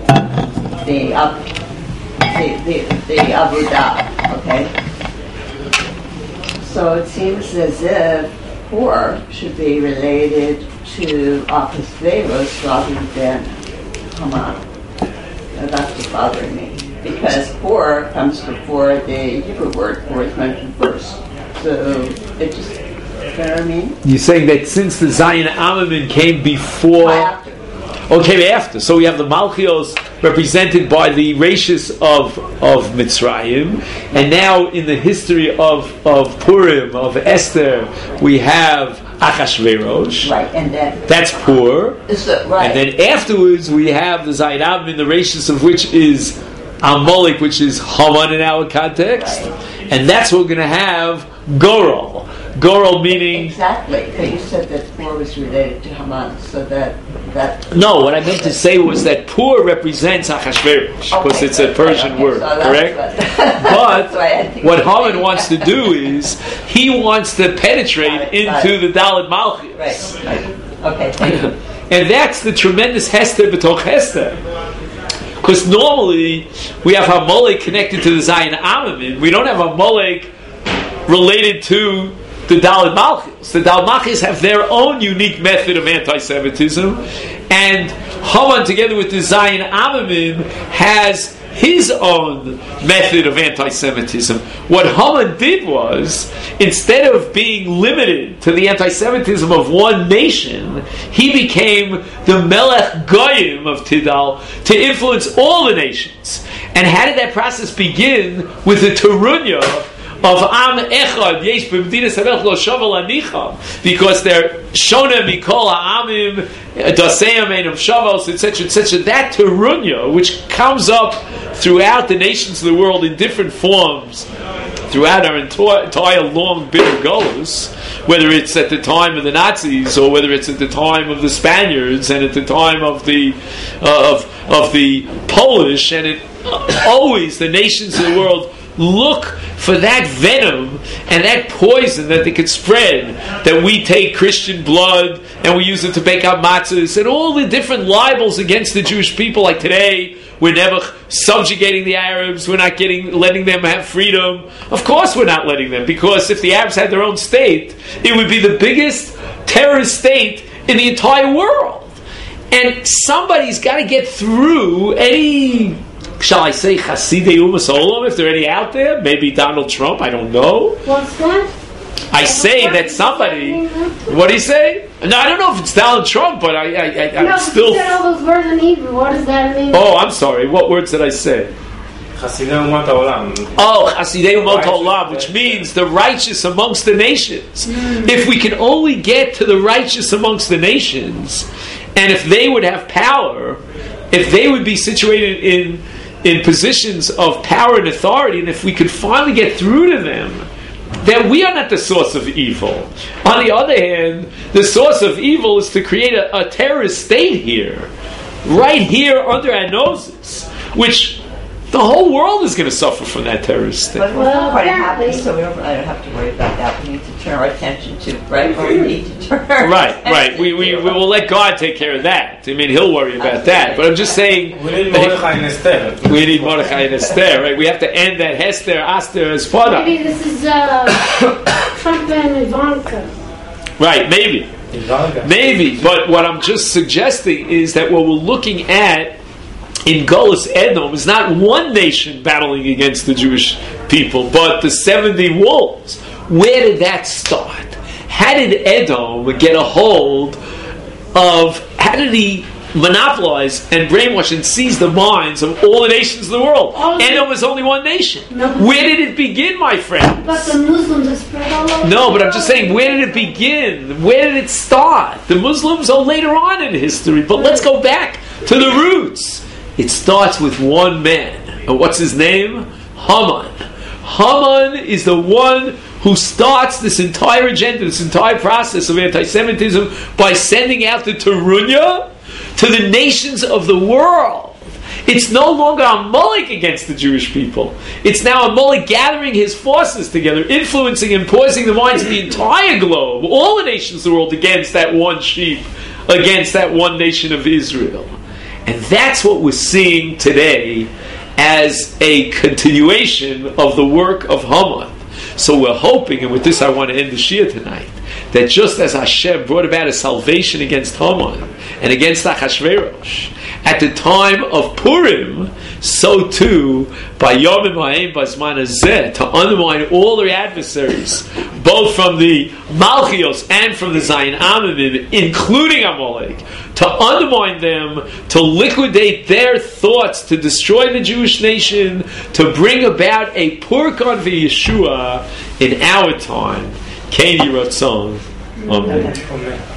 Speaker 3: Avodah. Okay. So it seems as if poor should be related to Ahasuerus rather than Haman. Now, that's what's bothering me. Because poor comes before the Hebrew word poor is mentioned first. So it just, you know what I mean?
Speaker 1: You're saying that since the Zion Amamin came before...
Speaker 3: After.
Speaker 1: Oh, came after. So we have the Malchios represented by the Rashis of Mitzrayim, and now in the history of Purim, of Esther, we have Achashverosh.
Speaker 3: Right, and then...
Speaker 1: That's poor.
Speaker 3: So, right.
Speaker 1: And then afterwards we have the Zion Amamin, the Rashis of which is Amalek, which is Haman in our context.
Speaker 3: Right.
Speaker 1: And that's what we're going to have Goral. Goral meaning...
Speaker 3: Exactly, but you said that poor was related to Haman, so that...
Speaker 1: No, what I meant to say was that Pur represents Achashverosh, because it's a Persian word,
Speaker 3: so
Speaker 1: correct? But what Haman wants to do is, he wants to penetrate into the Dalet Malchus.
Speaker 3: Right. Okay, thank you.
Speaker 1: And that's the tremendous Hester b'toch Hester. Because normally, we have Amalek connected to the Zion Amamin. We don't have Amalek related to the Dalet Malchus. The Dalet Malchus have their own unique method of anti-Semitism, and Haman, together with the Zion Amamin, has his own method of anti-Semitism. What Haman did was, instead of being limited to the anti-Semitism of one nation, he became the Melech Goyim of Tidal to influence all the nations. And how did that process begin? With the Terunya of Am Echad, Yesh B'Medinas Havech Lo Shaval Anicham, because they're Shona Mikol Ha'amim, Daseim Einam Shavos, etc., that Terunya, which comes up throughout the nations of the world in different forms, throughout our entire long bitter goals, whether it's at the time of the Nazis or whether it's at the time of the Spaniards and at the time of the of the Polish, and it always the nations of the world look for that venom and that poison that they could spread, that we take Christian blood and we use it to bake out matzahs, and all the different libels against the Jewish people. Like today, we're never subjugating the Arabs, we're not letting them have freedom. Of course we're not letting them, because if the Arabs had their own state, it would be the biggest terrorist state in the entire world. And somebody's got to get through any... Shall I say Chasidei Umas Olam, if there are any out there? Maybe Donald Trump, I don't know.
Speaker 5: What's that?
Speaker 1: I say that somebody... What do you say? No, I don't know if it's Donald Trump, but I'm still...
Speaker 5: You said all those words in Hebrew. What does that mean?
Speaker 1: Oh, I'm sorry. What words did I say?
Speaker 4: Chasidei Umat Haolam.
Speaker 1: Oh, Chasidei Umat Haolam, which means the righteous amongst the nations. If we can only get to the righteous amongst the nations, and if they would have power, if they would be situated in positions of power and authority, and if we could finally get through to them, that we are not the source of evil. On the other hand, the source of evil is to create a terrorist state here, right here under our noses, which the whole world is going to suffer from that terrorist state.
Speaker 3: But well, what happens, so I don't have to worry about that. We need to turn our attention to right where we need to turn our
Speaker 1: Right. We will let God take care of that. I mean, He'll worry about that. But I'm just saying...
Speaker 4: We need Mordechai and Esther.
Speaker 1: We need Mordechai and Esther, right? We have to end that Hester, Aster, as Espada.
Speaker 5: Maybe this is Trump and Ivanka.
Speaker 1: Right, maybe. Maybe. But what I'm just suggesting is that what we're looking at in Golus Edom is not one nation battling against the Jewish people, but the 70 wolves. Where did that start? How did Edom get a hold of, how did he monopolize and brainwash and seize the minds of all the nations of the world? Edom is only one nation. Where did it begin, my friend?
Speaker 5: But the Muslims are spread all over.
Speaker 1: No, but I'm just saying, where did it begin? Where did it start? The Muslims are later on in history, but let's go back to the roots. It starts with one man. And what's his name? Haman. Haman is the one who starts this entire agenda, this entire process of anti-Semitism by sending out the Terunya to the nations of the world. It's no longer Amalek against the Jewish people. It's now Amalek gathering his forces together, influencing and poisoning the minds of the entire globe, all the nations of the world, against that one sheep, against that one nation of Israel. And that's what we're seeing today as a continuation of the work of Haman. So we're hoping, and with this I want to end the Shia tonight, that just as Hashem brought about a salvation against Haman and against Achashverosh at the time of Purim, so too by Yom Ha'em Bazman Hazeh, to undermine all their adversaries, both from the Malchios and from the Zayin Amimim, including Amalek, to undermine them, to liquidate their thoughts, to destroy the Jewish nation, to bring about a Purkan v'Yeshua in our time. Kain Yiratzon. Amen.
Speaker 4: Amen.